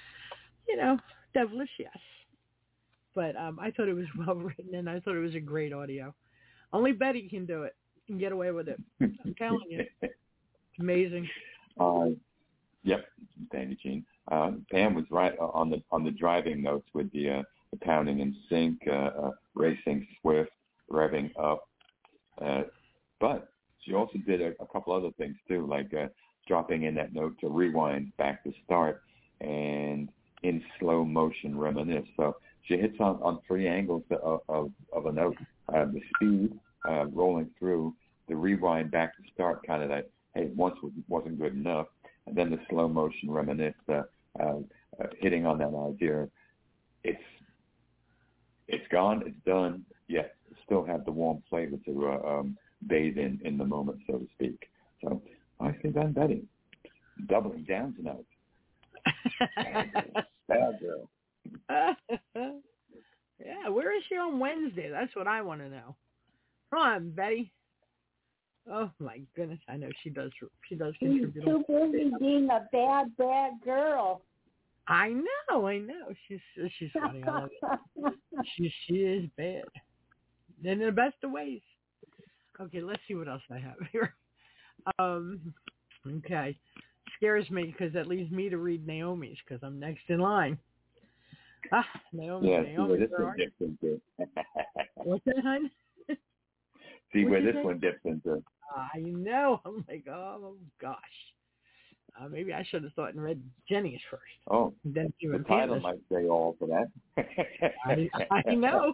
Speaker 2: You know, devilish, yes. But um, I thought it was well written, and I thought it was a great audio. Only Betty can do it and get away with it. I'm telling you. It's amazing.
Speaker 1: Uh, yep. Thank you, Gene. Uh, Pam was right on the on the driving notes with the, uh, the pounding in sync, uh, uh, racing swift, revving up. Uh, but she also did a, a couple other things too, like uh, dropping in that note to rewind back to start and in slow motion reminisce. So she hits on, on three angles of, of, of a note. Uh, the speed, uh, rolling through, the rewind back to start, kind of that, hey, once wasn't good enough, and then the slow motion reminisce, uh, uh, uh, hitting on that idea. It's it's gone, it's done, yet still have the warm flavor to uh, um, bathe in in the moment, so to speak. So I think I'm Betty, doubling down tonight. Bad girl.
Speaker 2: Yeah, where is she on Wednesday? That's what I want to know. Come on, Betty. Oh my goodness, I know she does. She does contribute.
Speaker 3: She's too busy being a bad, bad girl.
Speaker 2: I know, I know. She's she's funny. I love it. She she is bad, in the best of ways. Okay, let's see what else I have here. Um, okay, scares me because that leaves me to read Naomi's because I'm next in line. Ah, Naomi,
Speaker 1: yeah,
Speaker 2: Naomi,
Speaker 1: see where this
Speaker 2: where
Speaker 1: one
Speaker 2: are
Speaker 1: dips into.
Speaker 2: What's that, hon?
Speaker 1: See
Speaker 2: What'd
Speaker 1: where
Speaker 2: you
Speaker 1: this
Speaker 2: say?
Speaker 1: one dips into.
Speaker 2: I know. I'm like, oh gosh. Uh, maybe I should have thought and read Jenny's first.
Speaker 1: Oh,
Speaker 2: then
Speaker 1: the title might say all for that.
Speaker 2: I, I know.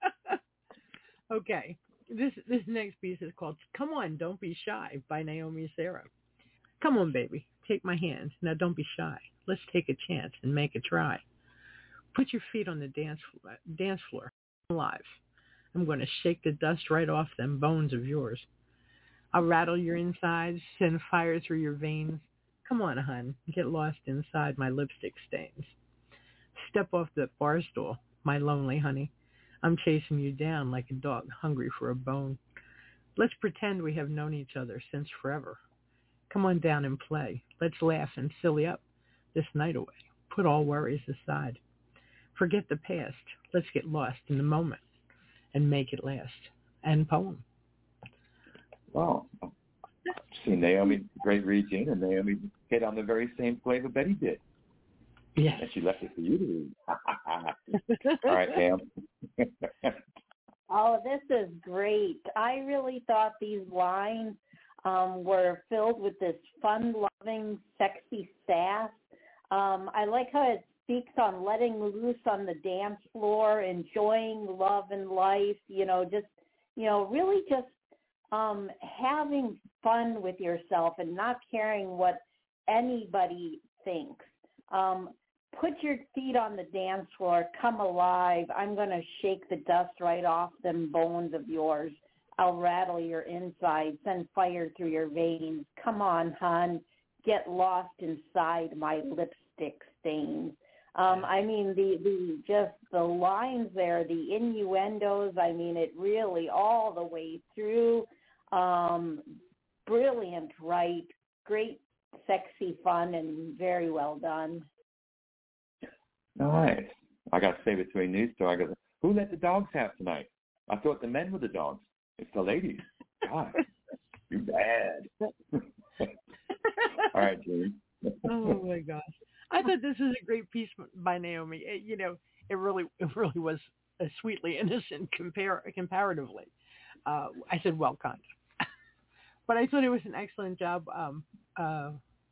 Speaker 2: Okay, this this next piece is called "Come On, Don't Be Shy" by Naomi Sarah. Come on, baby, take my hand. Now don't be shy. Let's take a chance and make a try. Put your feet on the dance floor. Dance floor. I'm alive. I'm going to shake the dust right off them bones of yours. I'll rattle your insides, send fire through your veins. Come on, hun, get lost inside my lipstick stains. Step off the bar stool, my lonely honey. I'm chasing you down like a dog hungry for a bone. Let's pretend we have known each other since forever. Come on down and play. Let's laugh and silly up this night away. Put all worries aside. Forget the past. Let's get lost in the moment and make it last. End poem.
Speaker 1: Wow. See, Naomi, great read, Gene, and Naomi hit on the very same flavor Betty did.
Speaker 2: Yes.
Speaker 1: And she left it for you to read. All right, Pam.
Speaker 3: Oh, this is great. I really thought these lines um, were filled with this fun-loving, sexy sass. Um, I like how it speaks on letting loose on the dance floor, enjoying love and life, you know, just, you know, really just um, having fun with yourself and not caring what anybody thinks. Um, put your feet on the dance floor, come alive. I'm going to shake the dust right off them bones of yours. I'll rattle your insides, send fire through your veins. Come on, hon, get lost inside my lipstick stains. Um, I mean, the, the just the lines there, the innuendos, I mean, it really all the way through. Um, brilliant, right? Great, sexy fun, and very well done.
Speaker 1: Nice. I got to say between these two, I go, who let the dogs out tonight? I thought the men were the dogs. It's the ladies. God, you bad. All right, Jimmy.
Speaker 2: Oh my gosh, I thought this was a great piece by Naomi. It, you know, it really, it really was uh, sweetly innocent compar- comparatively. Uh, I said, well, kind of. But I thought it was an excellent job. Um, uh,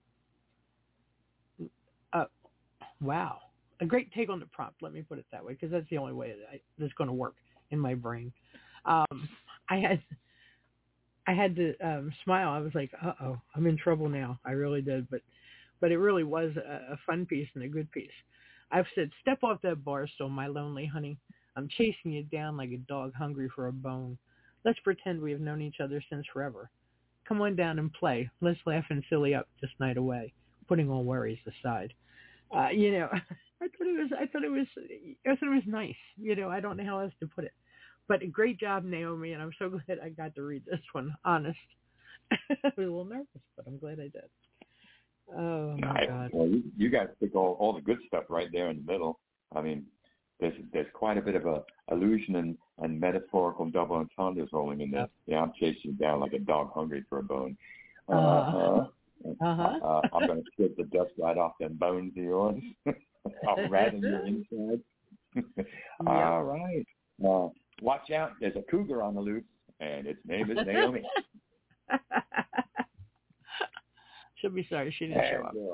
Speaker 2: uh, wow. A great take on the prompt, let me put it that way, because that's the only way that I, that's going to work in my brain. Um, I had I had to um, smile. I was like, uh-oh, I'm in trouble now. I really did. But but it really was a, a fun piece and a good piece. I've said, step off that bar stool, my lonely honey. I'm chasing you down like a dog hungry for a bone. Let's pretend we have known each other since forever. Come on down and play. Let's laugh and silly up this night away, putting all worries aside. Uh, you know, I thought it was, I thought it was, I thought it was nice. You know, I don't know how else to put it, but a great job, Naomi, and I'm so glad I got to read this one. Honest, I was a little nervous, but I'm glad I did. Oh my
Speaker 1: I,
Speaker 2: God!
Speaker 1: Well, you, you guys pick all, all the good stuff right there in the middle. I mean, there's there's quite a bit of a allusion and, and metaphorical double entendres rolling in there. Yep. Yeah, I'm chasing you down like a dog hungry for a bone. Uh huh. Uh-huh. Uh, I'm going to strip the dust right off them bones of yours. I'll rattle your insides. Yep. All right. Uh, watch out. There's a cougar on the loose, and its name is Naomi.
Speaker 2: She'll be sorry she didn't show up.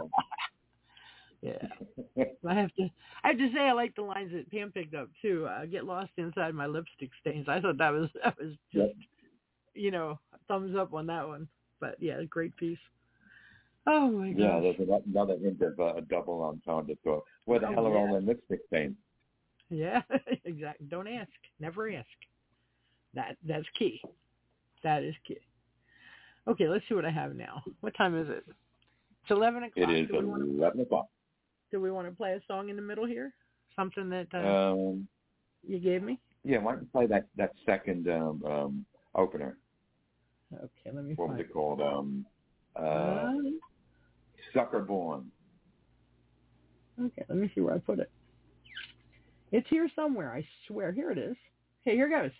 Speaker 2: Yeah. I have to I have to say I like the lines that Pam picked up too. Uh, get lost inside my lipstick stains. I thought that was that was just yep. you know, thumbs up on that one. But yeah, great piece. Oh my god.
Speaker 1: Yeah, there's another hint of uh, a double entendre. So where the
Speaker 2: oh,
Speaker 1: hell are
Speaker 2: yeah.
Speaker 1: all the lipstick stains?
Speaker 2: Yeah, exactly. Don't ask. Never ask. That that's key. That is key. Okay, let's see what I have now. What time is it? It's eleven o'clock.
Speaker 1: It is
Speaker 2: do
Speaker 1: eleven
Speaker 2: wanna,
Speaker 1: o'clock.
Speaker 2: Do we want to play a song in the middle here? Something that uh,
Speaker 1: um,
Speaker 2: you gave me?
Speaker 1: Yeah, why don't you play that, that second um, um, opener?
Speaker 2: Okay, let me
Speaker 1: What
Speaker 2: find
Speaker 1: was it called? Um, uh,
Speaker 2: uh,
Speaker 1: Sucker Born.
Speaker 2: Okay, let me see where I put it. It's here somewhere, I swear. Here it is. Okay, here goes.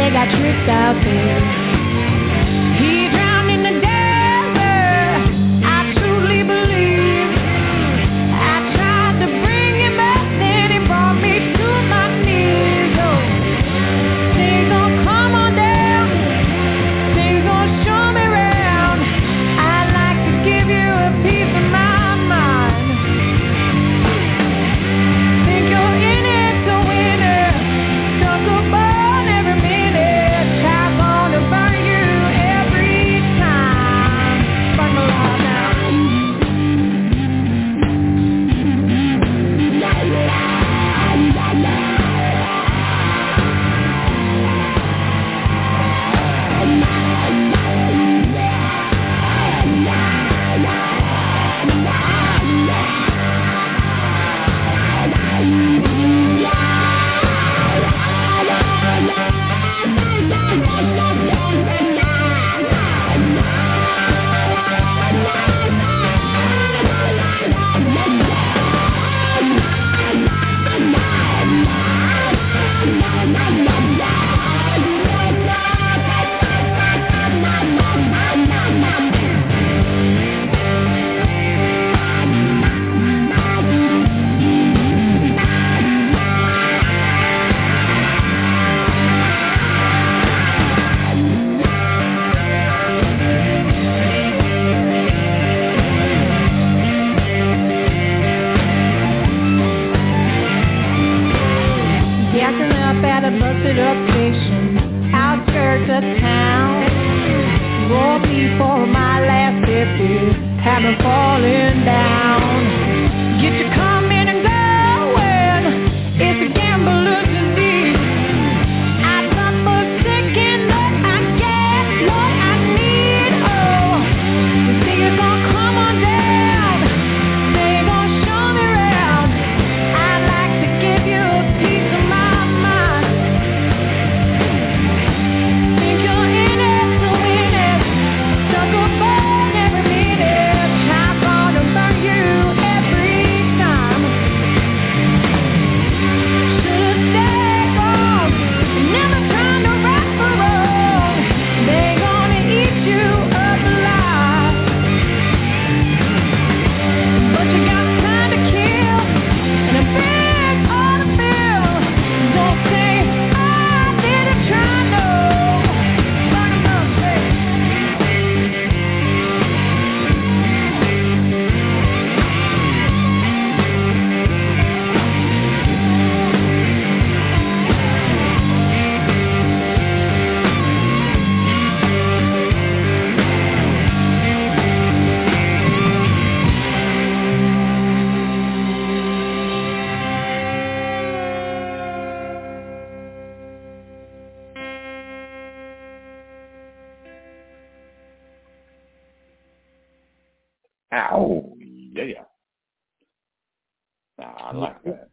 Speaker 8: they got tricks out there. He drowned in the desert, I truly believe. I tried to bring him up, then he brought me to my knees. Oh, things gon' come on down, things gon' show me round. I'd like to give you a piece of my mind. Think you're in it to win it, sucker burn every minute. Try gonna burn you every time. Burn my love now. Jacking up at a busted up station, outskirts of town. Roll me for my last fifty, having fallen down. Get you coming and going, it's a gambler's disease. I suffer sick and know I get what I need. Oh, you think it's gonna come on down, they gonna show me round. I'd like to give you a piece of my mind. Think you're in it to win it, sucker burn every minute. Try gonna burn you every time. Should've stayed home, never trying to right for wrong. They gonna eat you up alive, but you got time to kill and a big heart to fill. Don't say I didn't try, no. Burn 'em up, say.
Speaker 1: Ow, yeah. Ah, I like that.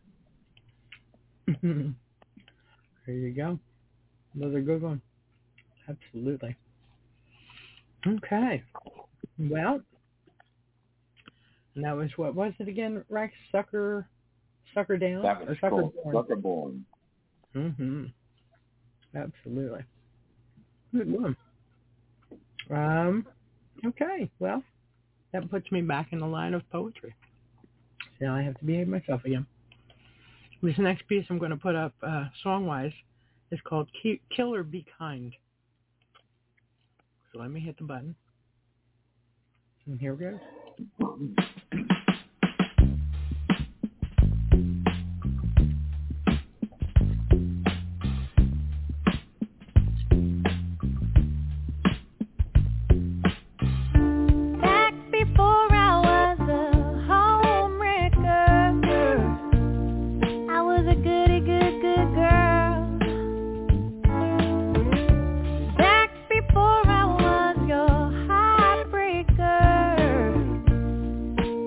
Speaker 2: There you go. Another good one. Absolutely. Okay. Well, and that was, what was it again, Rex? Sucker, Sucker Down?
Speaker 1: That was
Speaker 2: or Sucker
Speaker 1: cool.
Speaker 2: Born?
Speaker 1: Sucker Born.
Speaker 2: Mm-hmm. Absolutely. Good one. Um, okay, well, that puts me back in the line of poetry. So now I have to behave myself again. This next piece I'm going to put up uh, song-wise is called Kill or Be Kind. So let me hit the button. And here we go.
Speaker 8: Back before I was a homewrecker, I was a goody good good girl. Back before I was your heartbreaker,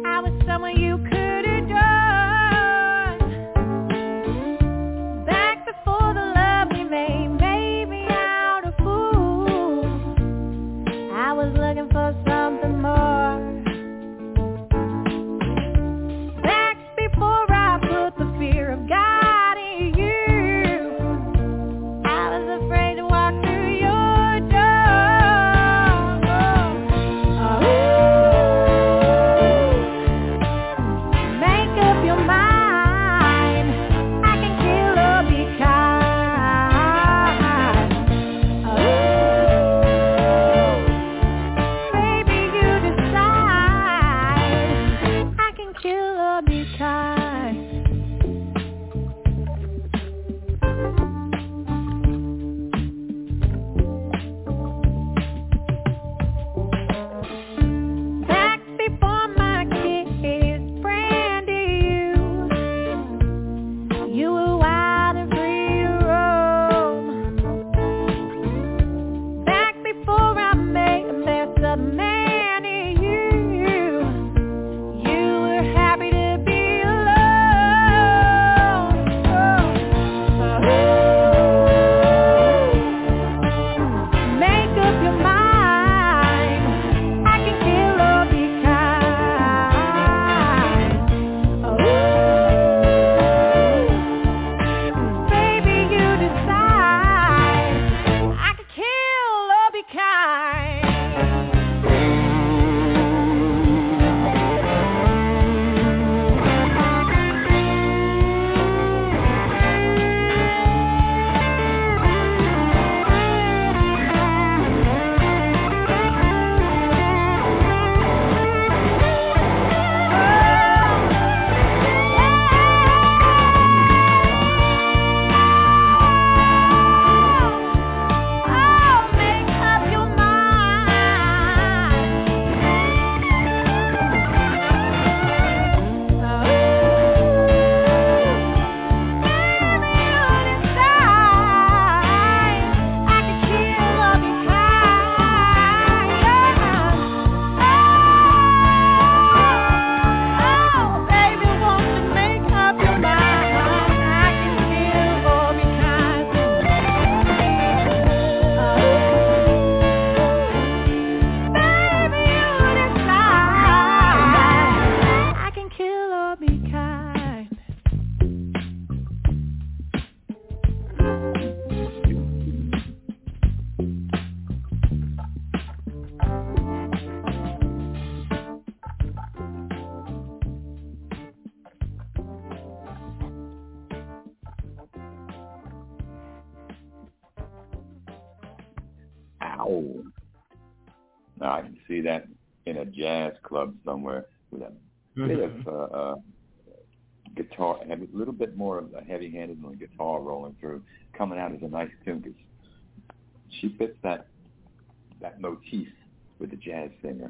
Speaker 1: Wow. Now I can see that in a jazz club somewhere with a mm-hmm. bit of uh, uh, guitar, a little bit more of a heavy-handed on the guitar rolling through, coming out as a nice tune. Cause she fits that that motif with the jazz singer.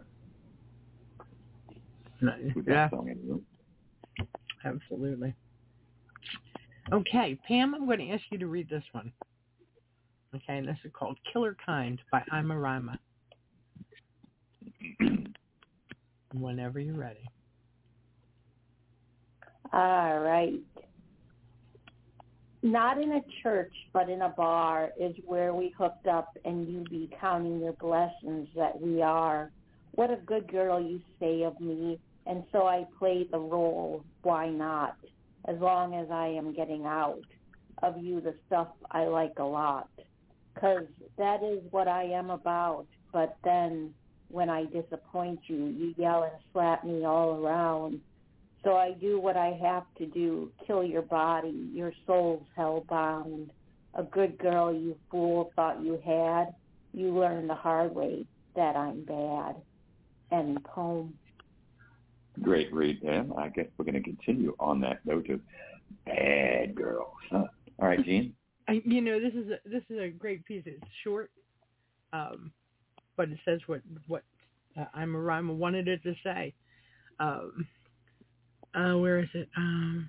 Speaker 1: With that
Speaker 2: yeah.
Speaker 1: song anyway.
Speaker 2: Absolutely. Okay, Pam, I'm going to ask you to read this one. Okay, and this is called Killer Kind by I'm a Rhyma. Whenever you're ready.
Speaker 3: All right. Not in a church, but in a bar is where we hooked up, and you be counting your blessings that we are. What a good girl you say of me, and so I play the role. Why not? As long as I am getting out of you the stuff I like a lot. 'Cause that is what I am about. But then when I disappoint you, you yell and slap me all around. So I do what I have to do, kill your body, your soul's hellbound. A good girl you fool thought you had, you learn the hard way that I'm bad. End poem.
Speaker 1: Great read, Pam. I guess we're going to continue on that note of bad girls. Huh? All right, Gene.
Speaker 2: I, you know, this is a, this is a great piece. It's short, um, but it says what what uh, I'm a Rhyma wanted it to say. Um, uh, where is it? Um,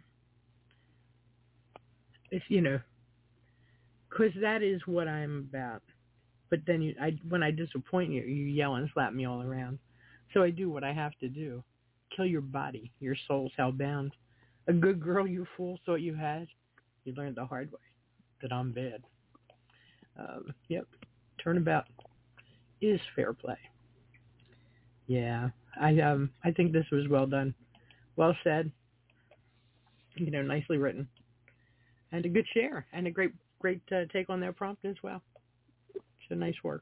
Speaker 2: it's you know, because that is what I'm about. But then you, I when I disappoint you, you yell and slap me all around. So I do what I have to do. Kill your body, your soul's hellbound. A good girl you fool thought you had, you learned the hard way that I'm bad. Um, yep, turnabout is fair play. Yeah, I um I think this was well done, well said. You know, nicely written, and a good share, and a great great uh, take on their prompt as well. So nice work.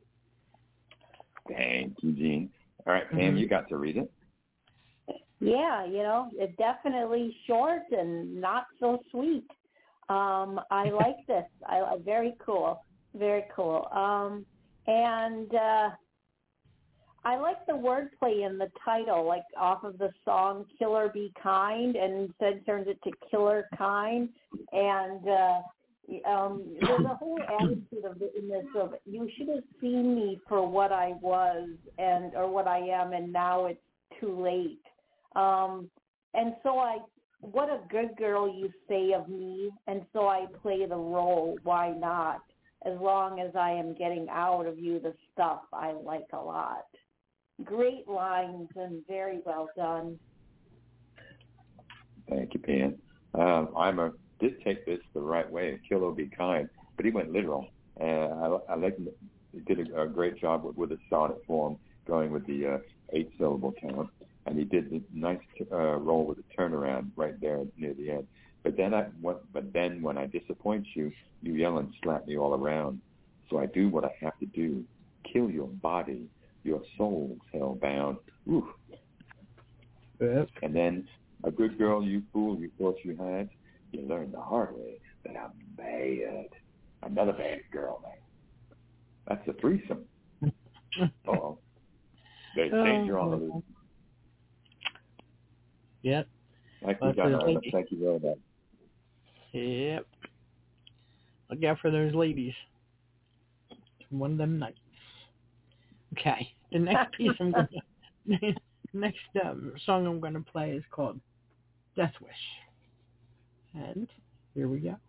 Speaker 1: Thank you, Gene. All right, Pam,
Speaker 2: mm-hmm.
Speaker 1: you got to read it.
Speaker 3: Yeah, you know, it's definitely short and not so sweet. Um, I like this. I, I very cool, very cool. Um, and uh, I like the wordplay in the title, like off of the song "Killer Be Kind," and instead turns it to "Killer Kind." And uh, um, there's a whole attitude of it in this of you should have seen me for what I was and or what I am, and now it's too late. Um, and so I, what a good girl you say of me, and so I play the role, why not, as long as I am getting out of you the stuff I like a lot. Great lines and very well done.
Speaker 1: Thank you, Pam. Um, I'm a, did take this the right way, Killer Be Kind, but he went literal. Uh, I, I like he did a, a great job with, with a sonnet form, going with the uh, eight-syllable count. And he did a nice uh, roll with a turnaround right there near the end. But then, I, what, but then when I disappoint you, you yell and slap me all around. So I do what I have to do, kill your body, your soul's hellbound. Ooh.
Speaker 2: Yep.
Speaker 1: And then a good girl you fool you thought you had, you learned the hard way that I'm bad. Another bad girl, man. That's a threesome. Uh-oh. There's danger on the loose.
Speaker 2: Yep.
Speaker 1: Thank you, John. Thank you very much.
Speaker 2: Yep. Look out for those ladies. One of them nights. Okay. The next piece I'm going to, next um, song I'm going to play is called Death Wish. And here we go.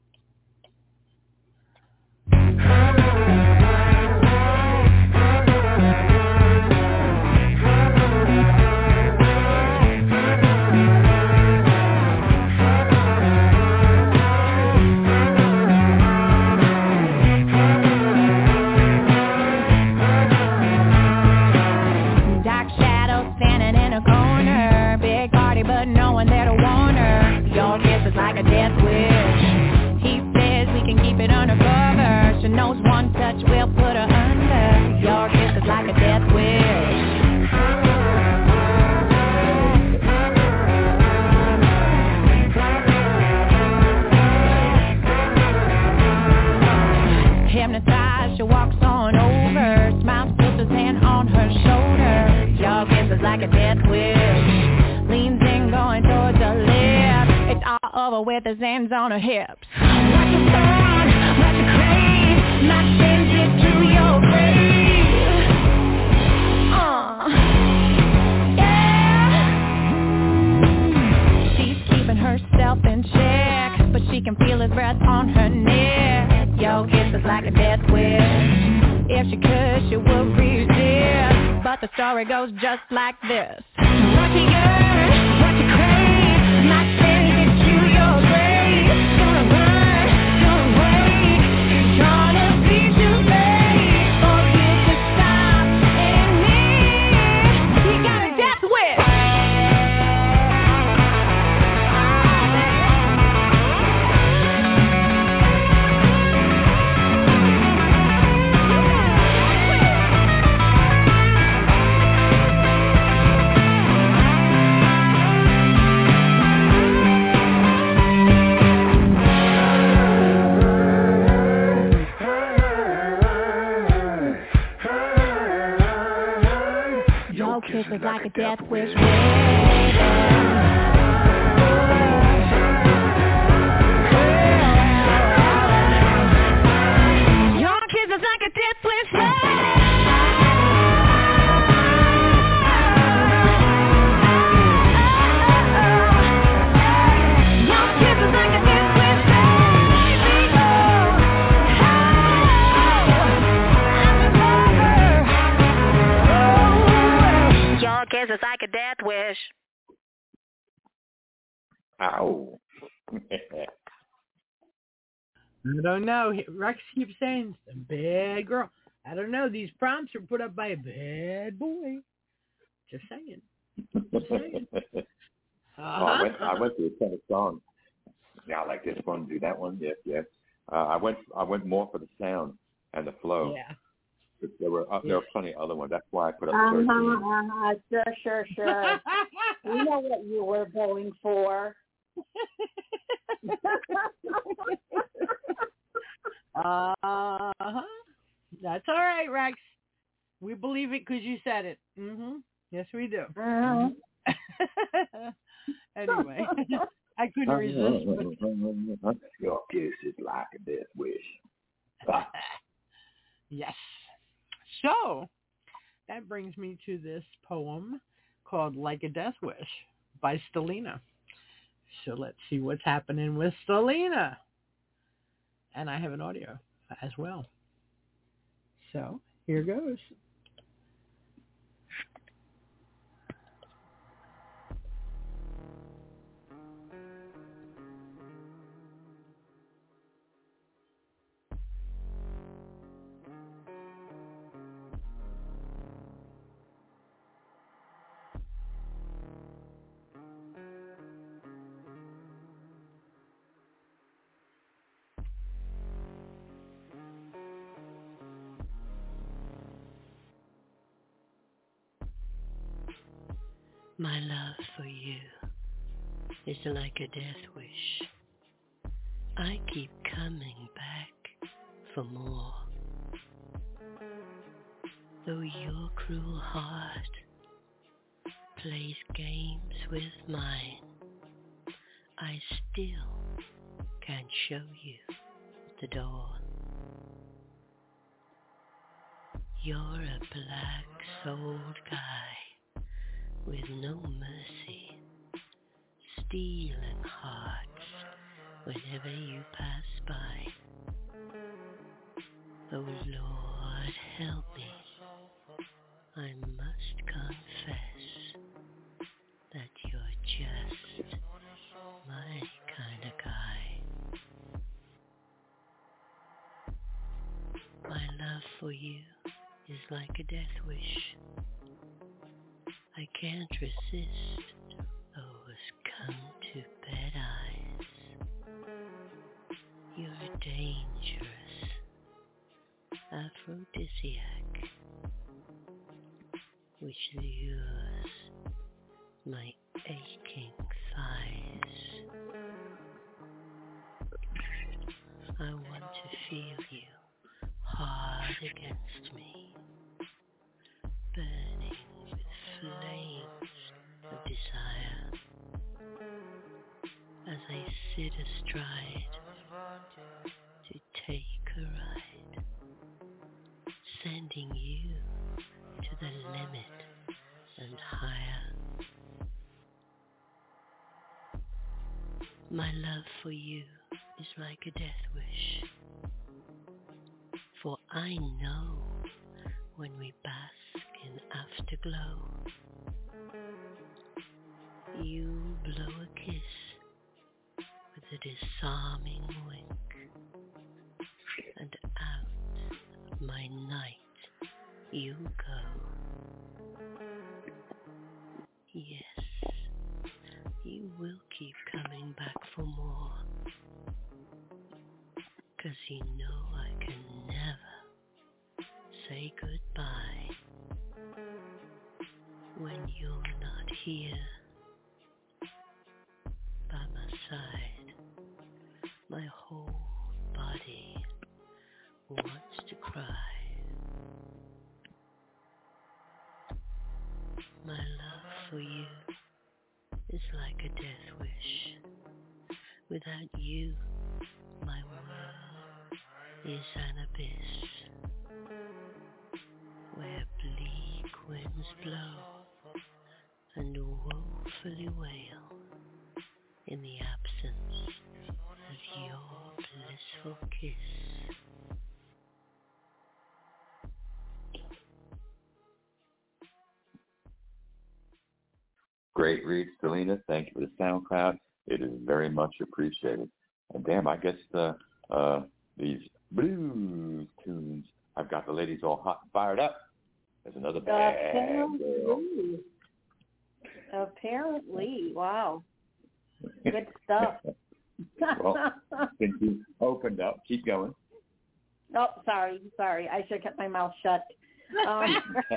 Speaker 8: But no one there to warn her. Your kiss is like a death wish. like a death wish. Leans in, going towards the left. It's all over with his hands on her hips. Watch your thorn, watch your crave. Not send it to your grave. Uh, yeah. She's keeping herself in check, but she can feel his breath on her neck. Your kiss is like a death wish. If she could, she would resist. But the story goes just like this. What you yearn, what you crave, not send it to your grave. Gonna burn, gonna wait, gonna be too late for you to stop in me. You got a death wish. Kiss is like a death wish. Your kiss is like a death wish. Kiss is like a death wish.
Speaker 1: Ow.
Speaker 2: I don't know. Rex keeps saying it's a bad girl. I don't know. These prompts are put up by a bad boy. Just saying. Just saying. Uh-huh.
Speaker 1: Oh, I went. I went to a ton of songs. Yeah, I like this one. Do that one. Yes, yes. Uh, I went. I went more for the sound and the flow.
Speaker 2: Yeah.
Speaker 1: There were uh, there were plenty of other ones. That's why I put up
Speaker 3: Uh-huh,
Speaker 1: thirteen.
Speaker 3: uh-huh. Sure, sure, sure. We know what you were going for.
Speaker 2: uh-huh. That's all right, Rex. We believe it because you said it. Mm-hmm. Yes, we do.
Speaker 3: Uh-huh.
Speaker 2: Anyway, I couldn't resist. But...
Speaker 1: Your kiss is like a death wish.
Speaker 2: Yes. So, that brings me to this poem called Like a Death Wish by Stelina. So let's see what's happening with Stelina. And I have an audio as well. So, here goes.
Speaker 9: My love for you is like a death wish. I keep coming back for more. Though your cruel heart plays games with mine, I still can't show you the door. You're a black-souled guy with no mercy, stealing hearts whenever you pass by. Oh Lord, help me, I must confess that you're just my kind of guy. My love for you is like a death wish. I can't resist those come-to-bed eyes. You're dangerous, aphrodisiac, which lures my aching thighs. I want to feel you hard against me, burning with flame sit astride to take a ride, sending you to the limit and higher. My love for you is like a death wish, for I know when we bask in afterglow, you blow a kiss with a disarming wink, and out my night you go. Yes, you will keep coming back for more, 'cause you know I can never say goodbye when you're not here by my side. My whole body wants to cry. My love for you is like a death wish. Without you, my world is an abyss, where bleak winds blow and woefully wail in the absence of your blissful kiss.
Speaker 1: Great read, Selena. Thank you for the SoundCloud. It is very much appreciated. And damn, I guess the, uh, these blues tunes, I've got the ladies all hot and fired up. There's another bad
Speaker 3: Apparently.
Speaker 1: girl.
Speaker 3: Apparently. Wow. Good stuff.
Speaker 1: Well, since you opened up, keep going.
Speaker 3: Oh, sorry. Sorry. I should have kept my mouth shut. Um,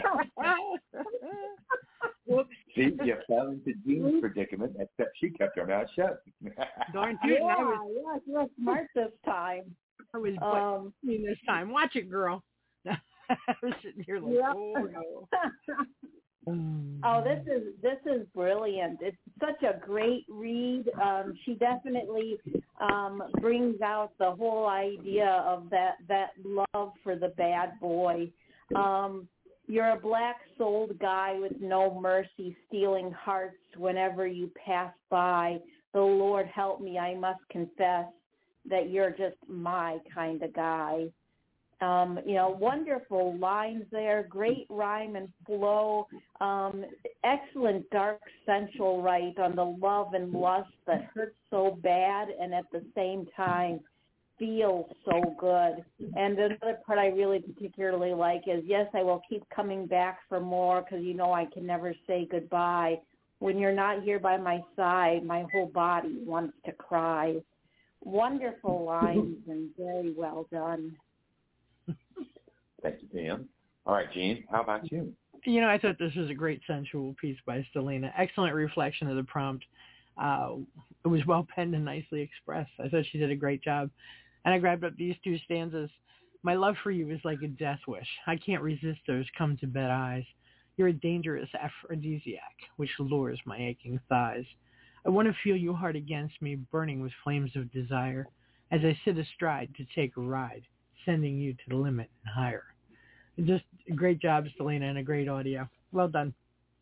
Speaker 1: See, you fell into Jean's predicament, except she kept her mouth shut.
Speaker 2: Darn
Speaker 3: yeah,
Speaker 2: tootin', I was,
Speaker 3: yeah, you were smart this time.
Speaker 2: I was
Speaker 3: Um,
Speaker 2: butting this time. Watch it, girl. I was sitting here like,
Speaker 3: yeah.
Speaker 2: oh no.
Speaker 3: Oh, this is this is brilliant. It's such a great read. Um, she definitely um, brings out the whole idea of that that love for the bad boy. Um, you're a black-souled guy with no mercy, stealing hearts whenever you pass by. The Lord help me, I must confess that you're just my kind of guy. Um, you know, wonderful lines there, great rhyme and flow, um, excellent dark sensual right on the love and lust that hurts so bad and at the same time feels so good. And another part I really particularly like is, yes, I will keep coming back for more because you know I can never say goodbye. When you're not here by my side, my whole body wants to cry. Wonderful lines and very well done.
Speaker 1: Thank you, Pam. All right, Jean, how about you?
Speaker 2: You know, I thought this was a great sensual piece by Selena. Excellent reflection of the prompt. Uh, it was well penned and nicely expressed. I thought she did a great job. And I grabbed up these two stanzas. My love for you is like a death wish. I can't resist those come to bed eyes. You're a dangerous aphrodisiac, which lures my aching thighs. I want to feel your heart against me, burning with flames of desire, as I sit astride to take a ride, sending you to the limit and higher. Just a great job, Selena, and a great audio. Well done.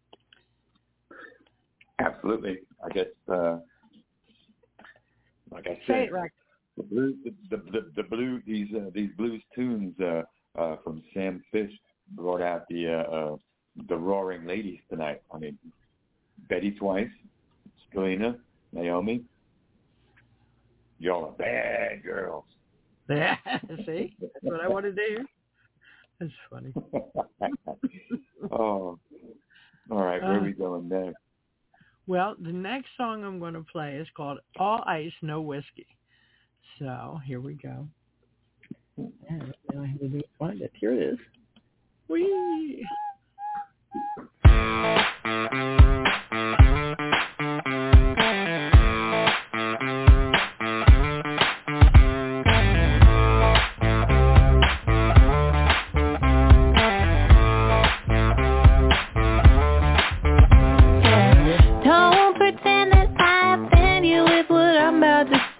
Speaker 1: Absolutely. I guess, uh, like I said,
Speaker 2: Say it, Rex.
Speaker 1: the blues, the, the, the blue, these uh, these blues tunes uh, uh, from Sam Fish brought out the uh, uh, the roaring ladies tonight. I mean, Betty Twice, Selena, Naomi, y'all are bad girls.
Speaker 2: Yeah, see? That's what I wanted to hear. That's funny.
Speaker 1: Oh, all right. Where
Speaker 2: Uh,
Speaker 1: are we going next?
Speaker 2: Well, the next song I'm going to play is called All Ice, No Whiskey. So here we go. And all I have to do is find it. Here it is. Whee!
Speaker 8: Don't pretend that I offend you with what I'm about to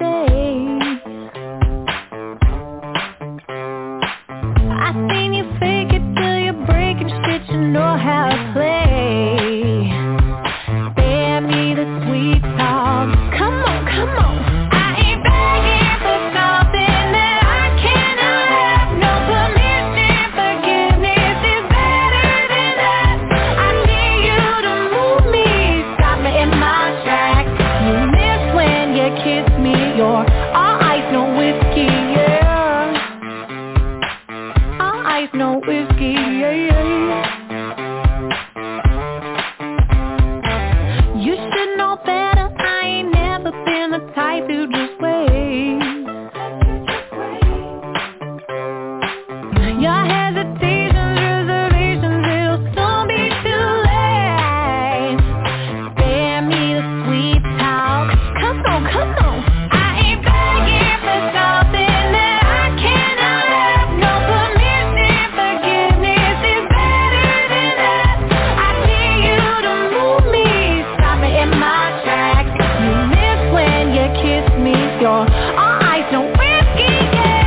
Speaker 8: Your hesitations, reservations, it'll soon be too late. Spare me the sweet talk. Come on, come on. I ain't begging for something that I cannot have. No permission, forgiveness is better than that. I dare you to move me, stop me in my tracks. You miss when you kiss me, you're all ice, no whiskey, yeah.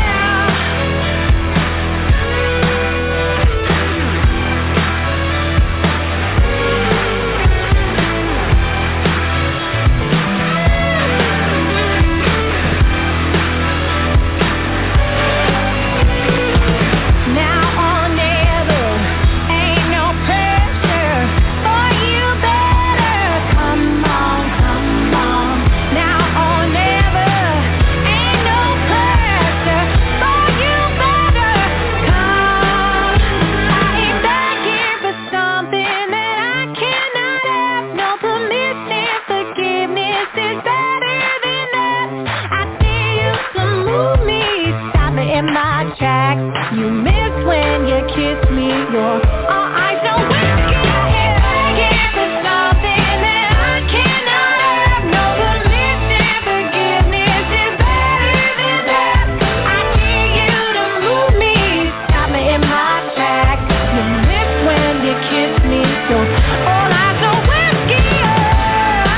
Speaker 8: Now or never, ain't no pressure for you better. Come on, come on. Now or never, ain't no pressure for you better. Come. I ain't begging for something that I cannot have. No permission, forgiveness is better than that. I dare you to move me, stop me in my tracks. You miss when you kiss me, you're all eyes, no whiskey. Yeah, begging for something that I cannot have. No permission, forgiveness is better than that. I dare you to move me, stop me in my tracks. You miss when you kiss me, you're all eyes, no whiskey. Yeah,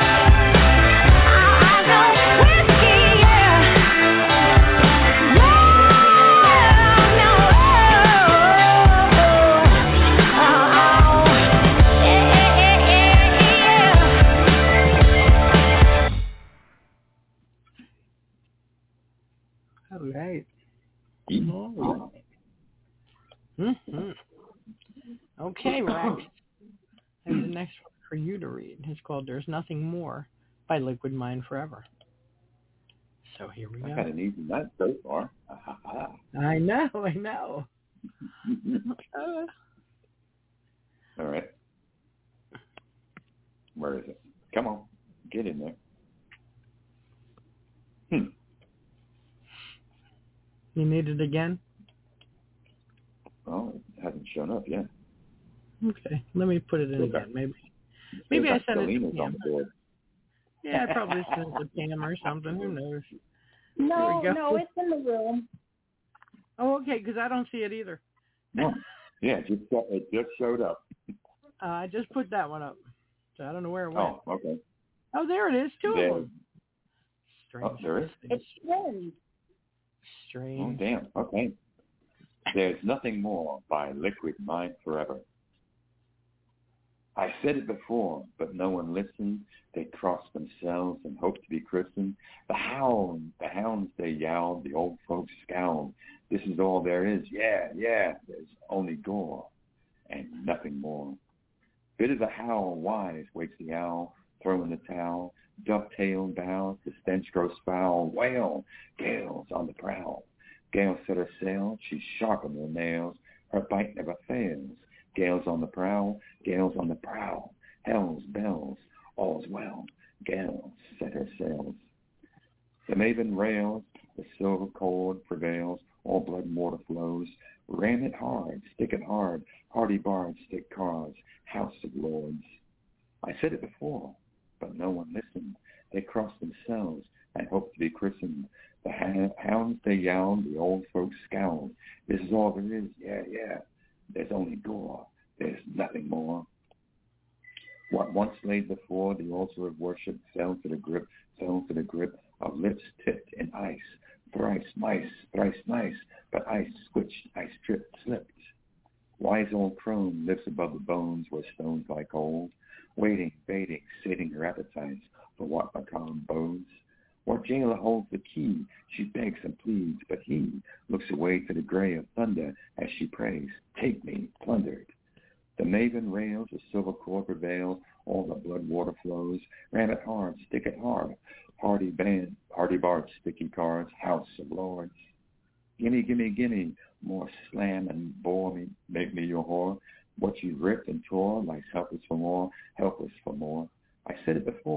Speaker 8: all eyes, no whiskey. Yeah.
Speaker 2: All right.
Speaker 1: Mm.
Speaker 2: All right. Mm-hmm. Okay, Rex. Here's the next one for you to read. It's called There's Nothing More by Liquid Mind Forever. So here we
Speaker 1: I've
Speaker 2: go.
Speaker 1: had an easy night so far. Ha, ha, ha.
Speaker 2: I know, I know. Uh,
Speaker 1: All right. Where is it? Come on. Get in there. Hmm.
Speaker 2: you need it again?
Speaker 1: Oh, it hasn't shown up yet.
Speaker 2: Okay, let me put it in
Speaker 1: Okay.
Speaker 2: again. Maybe maybe I sent it to
Speaker 1: Selena's on
Speaker 2: Pam.
Speaker 1: the board.
Speaker 2: Yeah, I probably sent it to Pam or something. Who knows?
Speaker 3: No,
Speaker 2: There we go.
Speaker 3: no, it's in the room.
Speaker 2: Oh, okay, because I don't see it either.
Speaker 1: No. Yeah, it just, it just showed up.
Speaker 2: Uh, I just put that one up, so I don't know where it went.
Speaker 1: Oh, okay.
Speaker 2: Oh, there it is, two
Speaker 1: There.
Speaker 2: of them. Strange.
Speaker 1: Oh, there is.
Speaker 3: It's twins.
Speaker 1: Oh,
Speaker 2: Strange.
Speaker 1: damn. Okay. There's Nothing More by Liquid Mind Forever. I said it before, but no one listened. They crossed themselves and hoped to be christened. The hound, the hounds they yowled, the old folks scowled. This is all there is. Yeah, yeah, there's only gore and nothing more. Bit of the howl wise wakes the owl, throwing the towel. Dovetail bows, the stench grows foul. Wail, gales on the prowl. Gale set her sail, she sharpened her nails. Her bite never fails. Gales on the prowl, gales on the prowl. Hell's bells, all's well. Gales set her sails. The maven rails, the silver cord prevails. All blood and water flows. Ram it hard, stick it hard. Hardy bards stick cards. House of lords. I said it before, but no one listened. They crossed themselves and hoped to be christened. The hounds they yowled, the old folks scowled. This is all there is, yeah, yeah. There's only gore. There's nothing more. What once laid before the altar of worship fell to the grip, fell to the grip of lips tipped in ice. Thrice mice, thrice nice, but ice switched, ice tripped, slipped. Wise old crone lives above the bones where stones lie cold, waiting, baiting, sating her appetites for what become bones. What jailer holds the key? She begs and pleads, but he looks away to the gray of thunder as she prays, take me, plundered. The maven rails, the silver cord prevails, all the blood water flows. Ram it hard, stick it hard. Hardy band, hardy bards, sticky cards, house of lords. Gimme, gimme, gimme, more slam and bore me, make me your whore. What you ripped and tore, lies helpless for more, helpless for more. I said it before,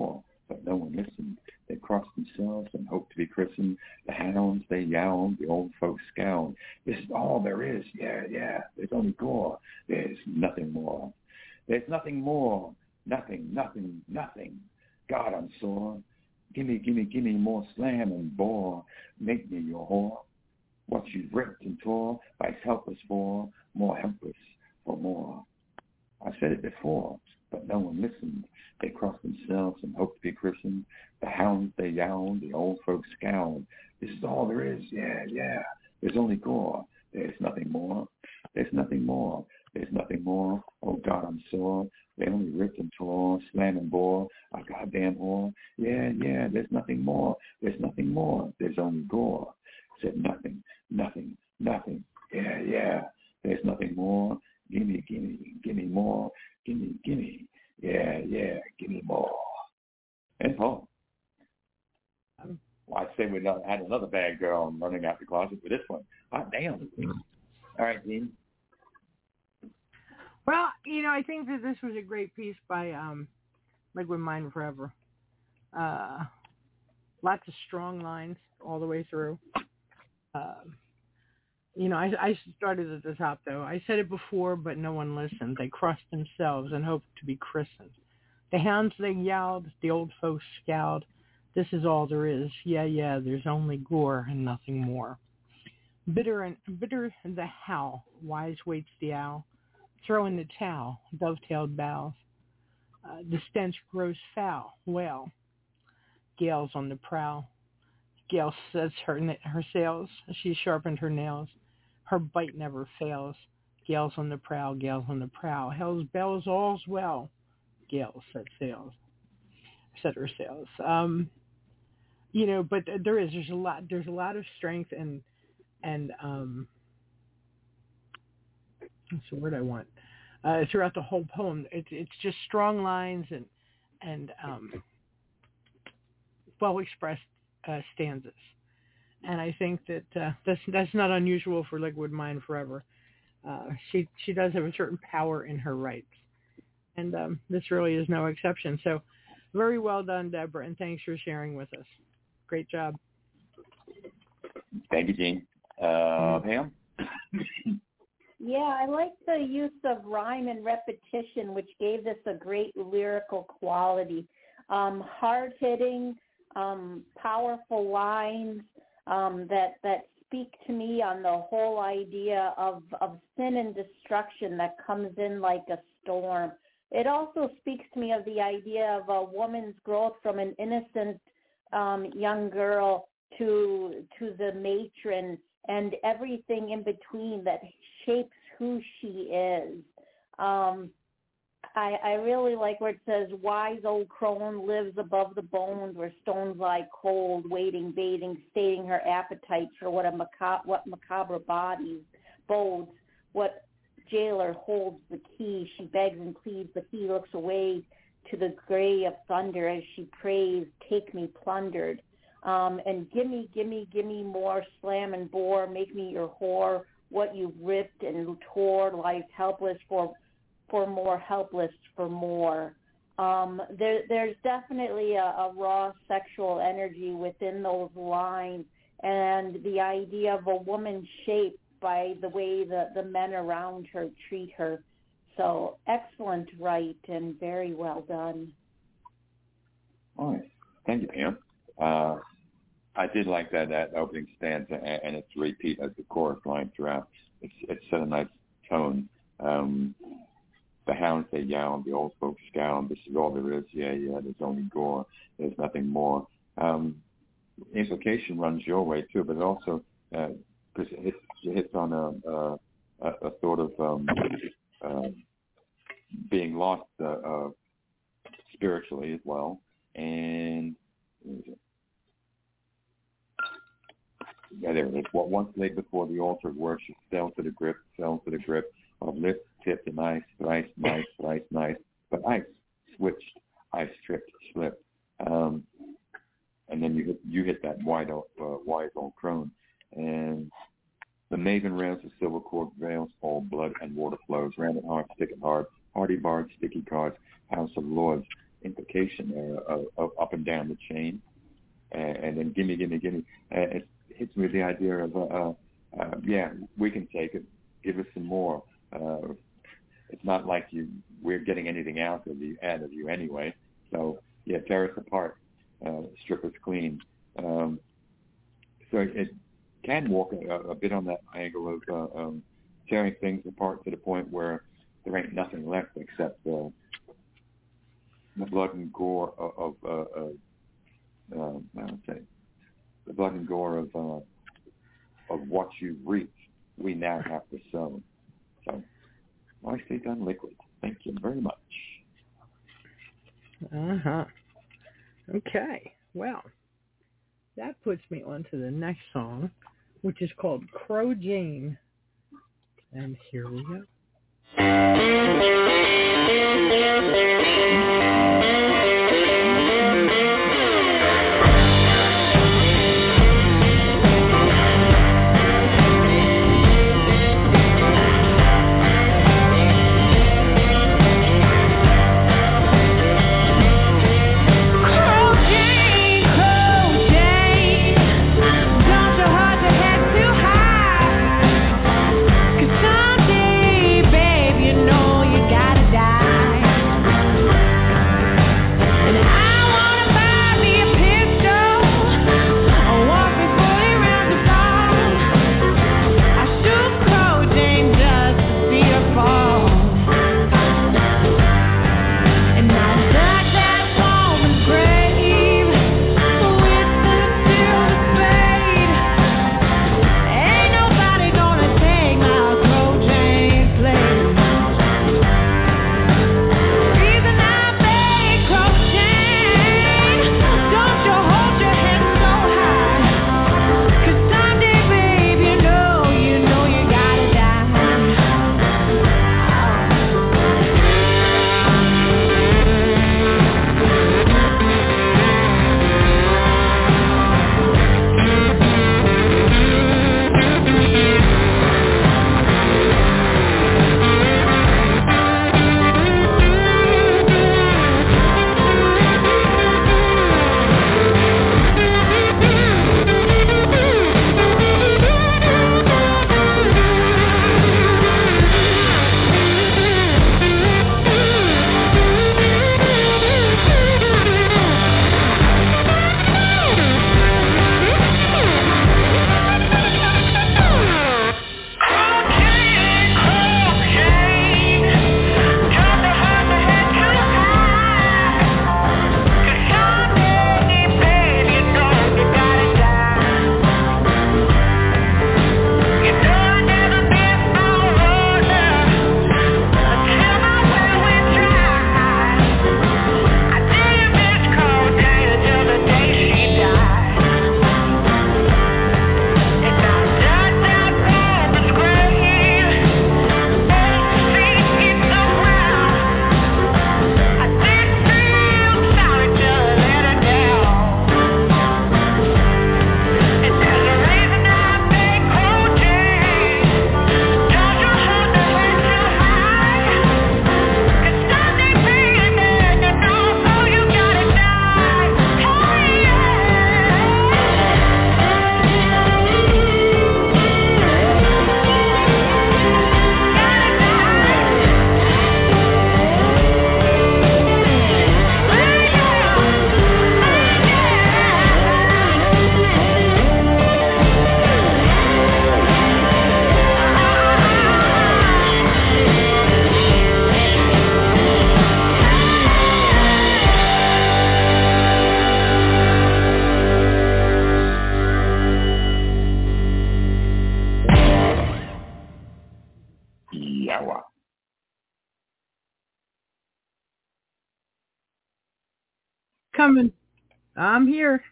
Speaker 1: but no one listened. They crossed themselves and hoped to be christened. The hounds, they yowled, the old folks scowled. This is all there is, yeah, yeah. There's only gore. There's nothing more. There's nothing more. Nothing, nothing, nothing. God, I'm sore. Gimme, gimme, gimme more slam and bore. Make me your whore. What you've ripped and tore, vice helpless for, more helpless for more. I said it before, but no one listened. They crossed themselves and hoped to be christened. The hounds, they yowled, the old folks scowled. This is all there is, yeah, yeah. There's only gore. There's nothing more. There's nothing more. There's nothing more. Oh, God, I'm sore. They only ripped and tore, slam and bore. A goddamn whore. Yeah, yeah, there's nothing more. There's nothing more. There's only gore. Said nothing, nothing, nothing. Yeah, yeah, there's nothing more. Gimme, gimme, gimme more. Gimme, gimme. Yeah, yeah, gimme more. And Paul. Well, I'd say we had another bad girl running out the closet for this one. Hot damn. All right, Dean.
Speaker 2: Well, you know, I think that this was a great piece by um, Liquid Mind Forever. Uh, lots of strong lines all the way through. Uh, you know, I, I started at the top, though. I said it before, but no one listened. They crossed themselves and hoped to be christened. The hounds, they yowled. The old folks scowled. This is all there is. Yeah, yeah, there's only gore and nothing more. Bitter and bitter the howl. Wise waits the owl. Throw in the towel. Dovetailed bows. Uh, the stench grows foul. Well, gales on the prowl. Gale sets her her sails. She sharpened her nails. Her bite never fails. Gales on the prowl. Gales on the prowl. Hell's bells, all's well. Gale set sails. Set her sails. Um, you know, but there is there's a lot there's a lot of strength and and um, what's the word I want? Uh, throughout the whole poem, it's it's just strong lines and and um, well expressed uh, stanzas, and I think that uh, that's that's not unusual for Liquid Mind Forever. Uh, she she does have a certain power in her rights, and um, this really is no exception. So, very well done, Deborah, and thanks for sharing with us. Great job.
Speaker 1: Thank you, Gene. Uh, Pam?
Speaker 3: Yeah, I like the use of rhyme and repetition, which gave this a great lyrical quality. Um, hard-hitting, um, powerful lines um, that that speak to me on the whole idea of, of sin and destruction that comes in like a storm. It also speaks to me of the idea of a woman's growth from an innocent um, young girl to to the matron and everything in between that shapes who she is. Um, I, I really like where it says, wise old crone lives above the bones where stones lie cold, waiting, bathing, stating her appetite for what a macabre, what macabre bodies bodes, what jailer holds the key. She begs and pleads, but he looks away to the gray of thunder as she prays, take me plundered. Um, and gimme, gimme, gimme more, slam and bore, make me your whore, what you've ripped and tore, life helpless for for more, helpless for more. Um, there, there's definitely a, a raw sexual energy within those lines, and the idea of a woman shaped by the way the, the men around her treat her. So excellent write and very well done.
Speaker 1: All right. Thank you, Pam. Uh, I did like that, that opening stanza and, and its repeat as the chorus line throughout. It's, it's set a nice tone. Um, the hounds, they yowl, the old folks scowl. This is all there is. Yeah, yeah, there's only gore. There's nothing more. Um, implication runs your way, too, but also because uh, it hits, it hits on a, a, a, a sort of um, uh, being lost uh, uh, spiritually as well. And yeah, there it is. What once lay before the altar of worship fell to the grip, fell to the grip of lips tipped and ice, thrice nice, thrice nice, but ice switched, ice tripped, slipped, um, and then you hit you hit that wide old, uh, wise old crone, and the maven rails, the silver cord rails, all blood and water flows, rampant heart, stick it hard, hardy bards, sticky cards, house of lords, implication there of, of up and down the chain, and, and then gimme, gimme, gimme. And it hits me with the idea of, uh, uh, uh, yeah, we can take it. Give us some more. Uh, it's not like you we're getting anything out of you, out of you anyway. So yeah, tear us apart, uh, strip us clean. Um, so it can walk a, a bit on that angle of uh, um, tearing things apart to the point where there ain't nothing left except uh, the blood and gore of, of uh, uh, uh, I would say, the blood and gore of uh, of what you reach. We now have to sow. So, nicely done, Liquid. Thank you very much.
Speaker 2: Uh-huh. Okay. Well, that puts me on to the next song, which is called Crow Jane. And here we go. Coming. I'm here.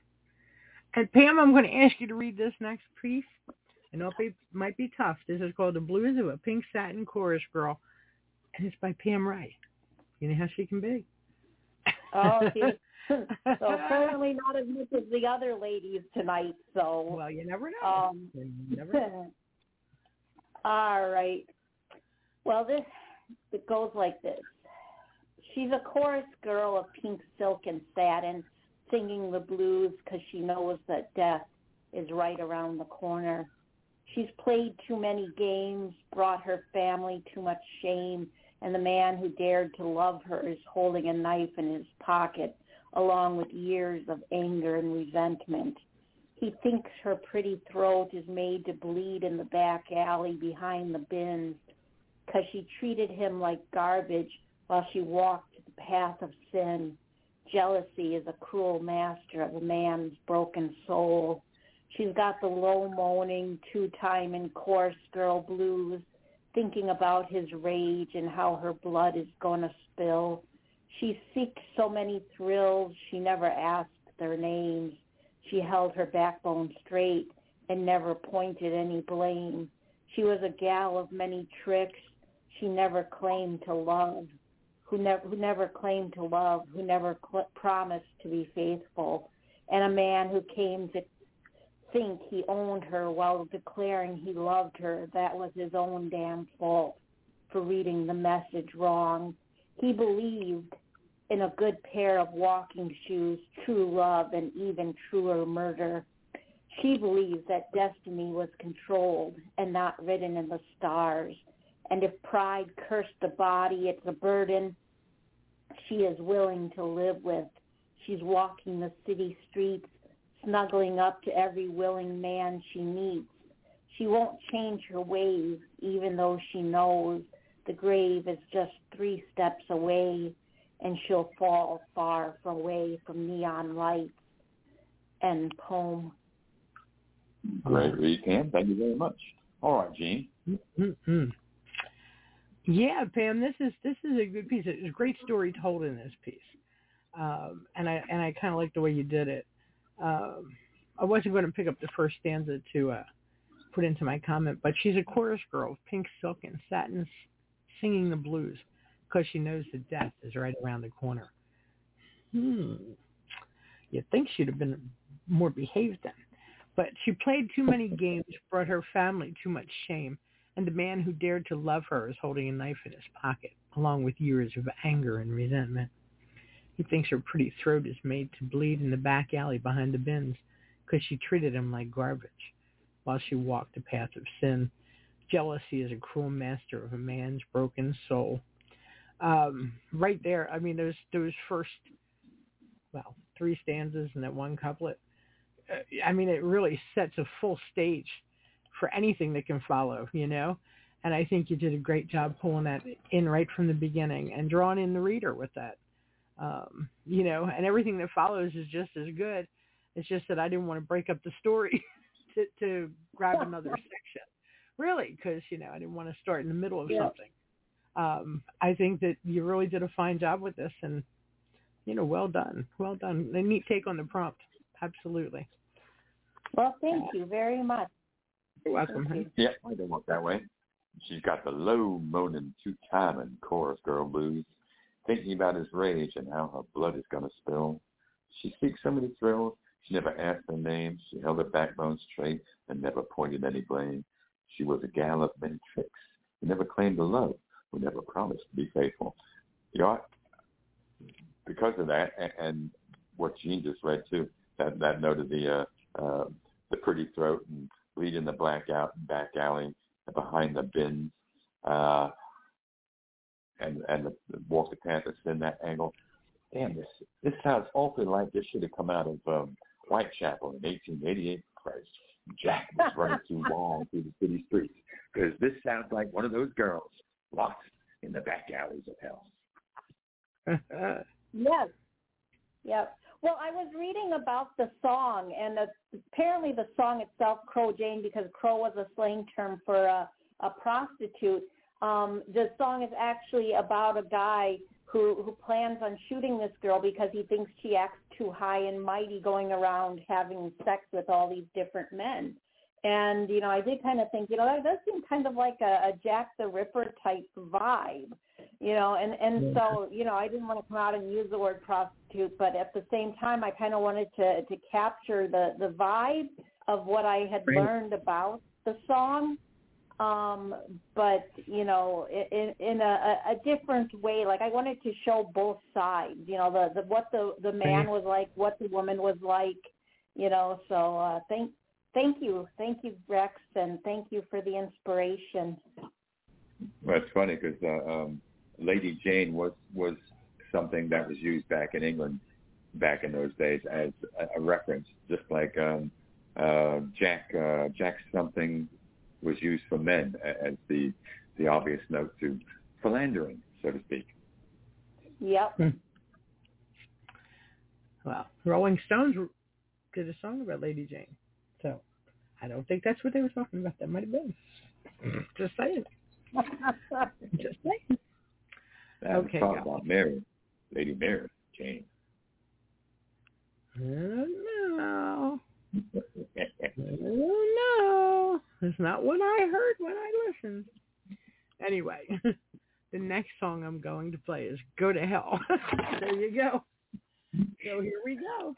Speaker 2: And Pam, I'm going to ask you to read this next piece. I know it might be tough. This is called The Blues of a Pink Satin Chorus Girl. And it's by Pam Ray. You know how she can be.
Speaker 3: Oh, she, so apparently not as much as the other ladies tonight. So
Speaker 2: well, you never know.
Speaker 3: Um,
Speaker 2: you never know.
Speaker 3: All right. Well, this it goes like this. she's a chorus girl of pink silk and satin, singing the blues because she knows that death is right around the corner. She's played too many games, brought her family too much shame, and the man who dared to love her is holding a knife in his pocket, along with years of anger and resentment. He thinks her pretty throat is made to bleed in the back alley behind the bins because she treated him like garbage while she walked the path of sin. Jealousy is a cruel master of a man's broken soul. She's got the low moaning, two-time and coarse girl blues, thinking about his rage and how her blood is going to spill. She seeks so many thrills, she never asked their names. She held her backbone straight and never pointed any blame. She was a gal of many tricks. She never claimed to love, who never, who never claimed to love, who never cl- promised to be faithful, and a man who came to think he owned her while declaring he loved her. That was his own damn fault for reading the message wrong. He believed in a good pair of walking shoes, true love, and even truer murder. She believes that destiny was controlled and not written in the stars. And if pride cursed the body, it's a burden she is willing to live with. She's walking the city streets, snuggling up to every willing man she meets. She won't change her ways, even though she knows the grave is just three steps away, and she'll fall far away from neon lights. End poem.
Speaker 1: Great read, Pam. Thank you very much. All right, Gene.
Speaker 2: Mm-hmm. Yeah, Pam, this is this is a good piece. There's a great story told in this piece, um, and I and I kind of like the way you did it. Um, I wasn't going to pick up the first stanza to uh, put into my comment, but she's a chorus girl with pink silk and satin, singing the blues because she knows that death is right around the corner. Hmm. You'd think she'd have been more behaved then. But she played too many games, brought her family too much shame, and the man who dared to love her is holding a knife in his pocket, along with years of anger and resentment. He thinks her pretty throat is made to bleed in the back alley behind the bins because she treated him like garbage while she walked the path of sin. Jealousy is a cruel master of a man's broken soul. Um, right there, I mean, those those first, well, three stanzas and that one couplet, uh, I mean, it really sets a full stage for anything that can follow, you know? And I think you did a great job pulling that in right from the beginning and drawing in the reader with that. Um, you know, and everything that follows is just as good. It's just that I didn't want to break up the story to, to grab another section, really, because, you know, I didn't want to start in the middle of yeah. something. Um, I think that you really did a fine job with this, and, you know, well done. Well done. A neat take on the prompt. Absolutely.
Speaker 3: Well, thank you very much.
Speaker 2: You're welcome.
Speaker 3: You.
Speaker 1: Yeah, I don't work that way. She's got the low moaning two-time and chorus girl blues, thinking about his rage and how her blood is going to spill. She seeks so many thrills, she never asked their names. She held her backbone straight and never pointed any blame. She was a gal of many tricks, who never claimed to love, who never promised to be faithful. You know, because of that, and, and what Gene just read too, that, that note of the uh, uh, the pretty throat and bleed in the black out back alley behind the bins, uh, and and the, the walk the path that's in that angle. Damn, this this sounds awfully like this should have come out of um, Whitechapel in eighteen eighty-eight. Christ, Jack was running too long through the city streets, because this sounds like one of those girls lost in the back alleys of hell.
Speaker 3: Yes. Yep. Well, I was reading about the song, and the, apparently the song itself, Crow Jane, because crow was a slang term for a, a prostitute. Um, the song is actually about a guy who, who plans on shooting this girl because he thinks she acts too high and mighty going around having sex with all these different men. And, you know, I did kind of think, you know, that does seem kind of like a, a Jack the Ripper type vibe, you know, and, and so, you know, I didn't want to come out and use the word prostitute, but at the same time, I kind of wanted to, to capture the, the vibe of what I had learned about the song. um, but you know, in, in a, a different way. Like I wanted to show both sides. You know, the, the what the the man was like, what the woman was like. You know, so uh, thank thank you, thank you, Rex, and thank you for the inspiration.
Speaker 1: Well, it's funny because uh, um, Lady Jane was was something that was used back in England back in those days as a, a reference, just like um, uh, Jack uh, Jack something was used for men as the the obvious note to philandering, so to speak.
Speaker 3: Yep.
Speaker 2: Hmm. Well, Rolling Stones did a song about Lady Jane, so I don't think that's what they were talking about. That might have been. Just saying. Just saying.
Speaker 1: That
Speaker 2: okay,
Speaker 1: talk about Mary, Lady Mary Jane.
Speaker 2: I don't know. I don't know. That's not what I heard when I listened. Anyway, the next song I'm going to play is Go to Hell. There you go. So here we go.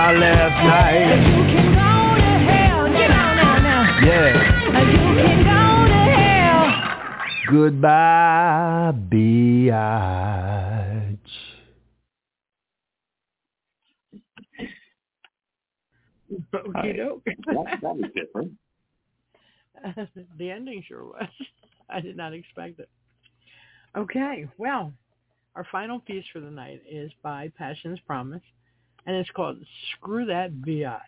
Speaker 5: my last night.
Speaker 8: You can go to hell, get on now, now.
Speaker 5: Yeah.
Speaker 8: You can go to hell.
Speaker 5: Goodbye, biatch.
Speaker 2: Okie doke.
Speaker 1: That, that was different.
Speaker 2: The ending sure was. I did not expect it. Okay, well, our final piece for the night is by Passion's Promise, and it's called Screw That Biatch.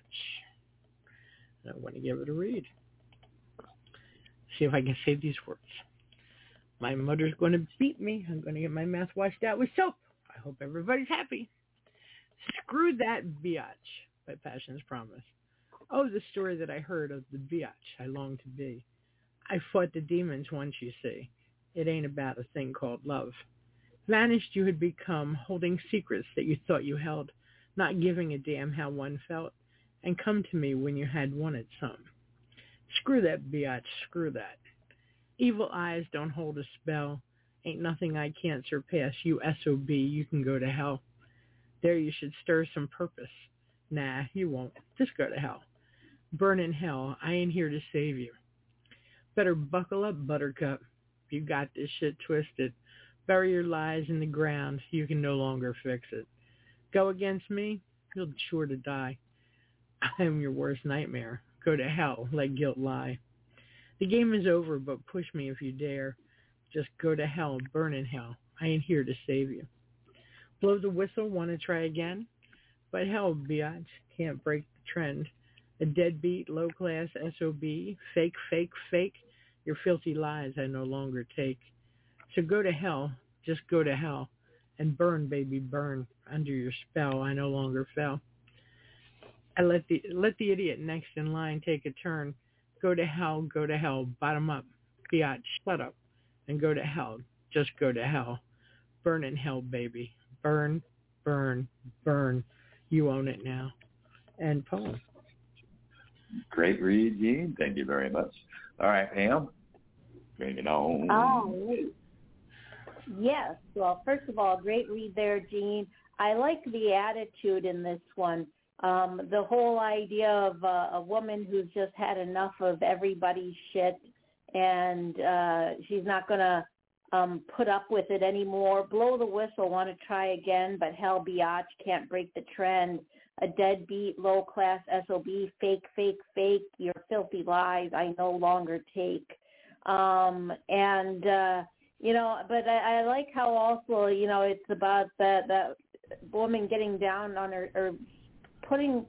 Speaker 2: I want to give it a read. See if I can say these words. My mother's going to beat me. I'm going to get my mouth washed out with soap. I hope everybody's happy. Screw That Biatch by Passion's Promise. Oh, the story that I heard of the biatch I long to be. I fought the demons once, you see. It ain't about a thing called love. Vanished you had become, holding secrets that you thought you held, not giving a damn how one felt, and come to me when you had wanted some. Screw that biatch, screw that. Evil eyes don't hold a spell. Ain't nothing I can't surpass. You S O B, you can go to hell. There you should stir some purpose. Nah, you won't. Just go to hell. Burn in hell. I ain't here to save you. Better buckle up, buttercup. You got this shit twisted. Bury your lies in the ground. You can no longer fix it. Go against me, you'll be sure to die. I am your worst nightmare. Go to hell. Let guilt lie. The game is over, but push me if you dare. Just go to hell. Burn in hell. I ain't here to save you. Blow the whistle. Want to try again? But hell, biatch, can't break the trend. A deadbeat, low-class S O B, fake, fake, fake, your filthy lies I no longer take. So go to hell, just go to hell, and burn, baby, burn. Under your spell, I no longer fell. I let the let the idiot next in line take a turn. Go to hell, go to hell, bottom up. Biatch, shut up, and go to hell, just go to hell. Burn in hell, baby. Burn, burn, burn. You own it now. End poem.
Speaker 1: Great read, Gene. Thank you very much. All right, Pam. Bring it on.
Speaker 3: Oh, yes. Well, first of all, great read there, Gene. I like the attitude in this one. Um, the whole idea of uh, a woman who's just had enough of everybody's shit, and uh, she's not going to um, put up with it anymore. Blow the whistle, want to try again, but hell, biatch, can't break the trend. A deadbeat, low-class S O B, fake, fake, fake, your filthy lies I no longer take. Um, and, uh, you know, but I, I like how also, you know, it's about that, that woman getting down on her, or putting,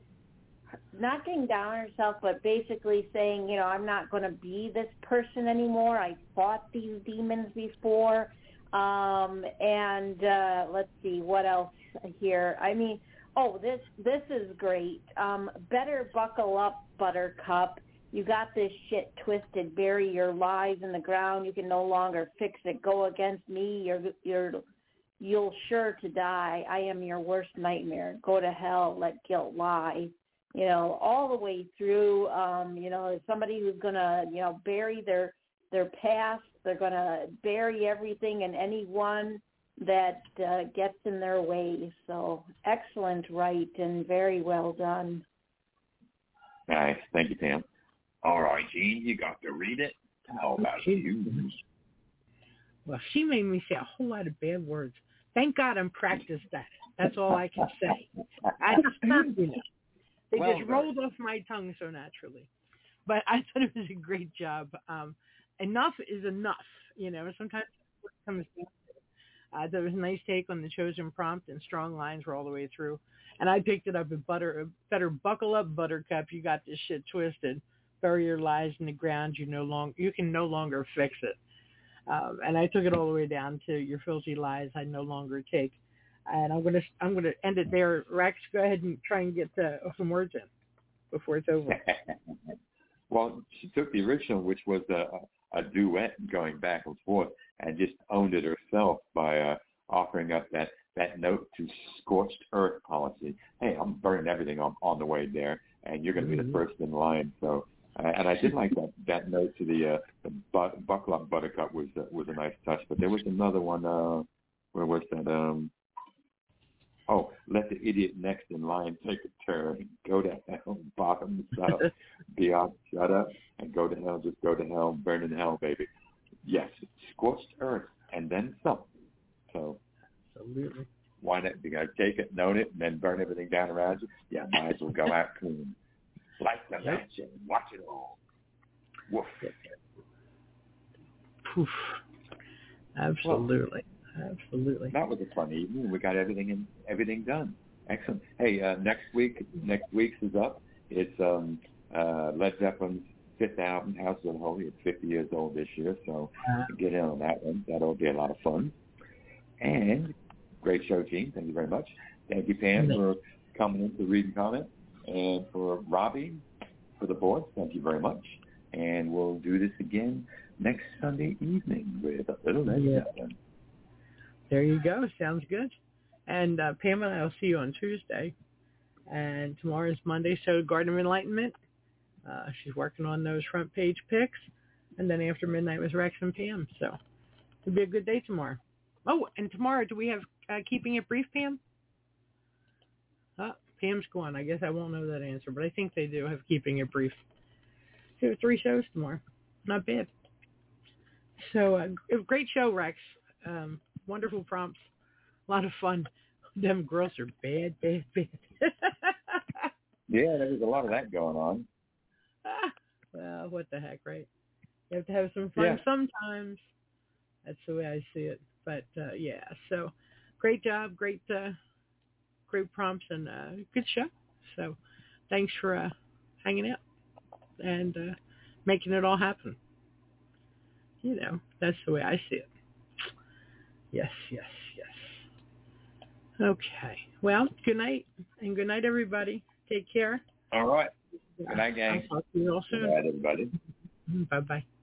Speaker 3: not getting down on herself, but basically saying, you know, I'm not going to be this person anymore. I fought these demons before. Um, and uh, let's see, what else here? I mean, oh, this this is great. Um, better buckle up, buttercup. You got this shit twisted. Bury your lies in the ground. You can no longer fix it. Go against me. You're you're you'll sure to die. I am your worst nightmare. Go to hell. Let guilt lie. You know, all the way through. Um, you know, somebody who's gonna you know bury their their past. They're gonna bury everything and anyone that uh, gets in their way. So excellent write and very well done.
Speaker 1: Nice. Thank you, Pam. All right, Gene, you got to read it. How about you?
Speaker 2: Well, she made me say a whole lot of bad words. Thank God I'm practiced at it. That's all I can say. I just, you know, they
Speaker 1: well,
Speaker 2: just rolled off my tongue so naturally. But I thought it was a great job. Um, enough is enough. You know, sometimes it comes down. Uh, there was a nice take on the chosen prompt, and strong lines were all the way through. And I picked it up at butter. Better buckle up, buttercup. You got this shit twisted. Bury your lies in the ground. You no long. You can no longer fix it. Um, and I took it all the way down to your filthy lies I no longer take. And I'm gonna I'm gonna end it there. Rex, go ahead and try and get uh, some words in before it's over.
Speaker 1: Well, she took the original, which was a, a duet going back and forth, and just owned it herself by uh, offering up that, that note to scorched earth policy. Hey, I'm burning everything on, on the way there, and you're going to be the first in line. So, uh, and I did like that, that note to the, uh, the bu- buckle up buttercup was uh, was a nice touch. But there was another one. Uh, where was that? Um, Oh, let the idiot next in line take a turn. Go to hell, bottom up, be out, shut up, and go to hell. Just go to hell, burn in hell, baby. Yes, scorched earth, and then some. So,
Speaker 2: absolutely.
Speaker 1: Why not? You gotta take it, note it, and then burn everything down around you. Yeah, might as well go out clean. Light the match and watch it all. Woof.
Speaker 2: Poof. Absolutely. Well, absolutely.
Speaker 1: That was a fun evening. We got everything in, everything done. Excellent. Hey, uh, next week, next week's is up. It's um, uh, Led Zeppelin's fifth album, House of the Holy. It's fifty years old this year, so uh, get in on that one. That'll be a lot of fun. And great show, Gene. Thank you very much. Thank you, Pam, for coming in to read and comment. And for Robbie, for the board, thank you very much. And we'll do this again next Sunday evening with a little Led
Speaker 2: yeah.
Speaker 1: Zeppelin.
Speaker 2: There you go. Sounds good. And uh, Pam and I will see you on Tuesday. And tomorrow is Monday, so Garden of Enlightenment. Uh, she's working on those front page pics. And then after midnight was Rex and Pam. So it'll be a good day tomorrow. Oh, and tomorrow, do we have uh, Keeping It Brief, Pam? Oh, Pam's gone. I guess I won't know that answer, but I think they do have Keeping It Brief. So three shows tomorrow. Not bad. So uh, great show, Rex. Um, wonderful prompts. A lot of fun. Them girls are bad, bad, bad.
Speaker 1: Yeah, there's a lot of that going on.
Speaker 2: Ah, well, what the heck, right? You have to have some fun
Speaker 1: yeah.
Speaker 2: sometimes. That's the way I see it. But, uh, yeah, so great job, great uh, great prompts, and uh, good show. So thanks for uh, hanging out and uh, making it all happen. You know, that's the way I see it. Yes, yes, yes. Okay. Well, good night, and good night, everybody. Take care.
Speaker 1: All right. Good night, gang.
Speaker 2: I'll talk to you all soon.
Speaker 1: Good night, everybody.
Speaker 2: Bye-bye.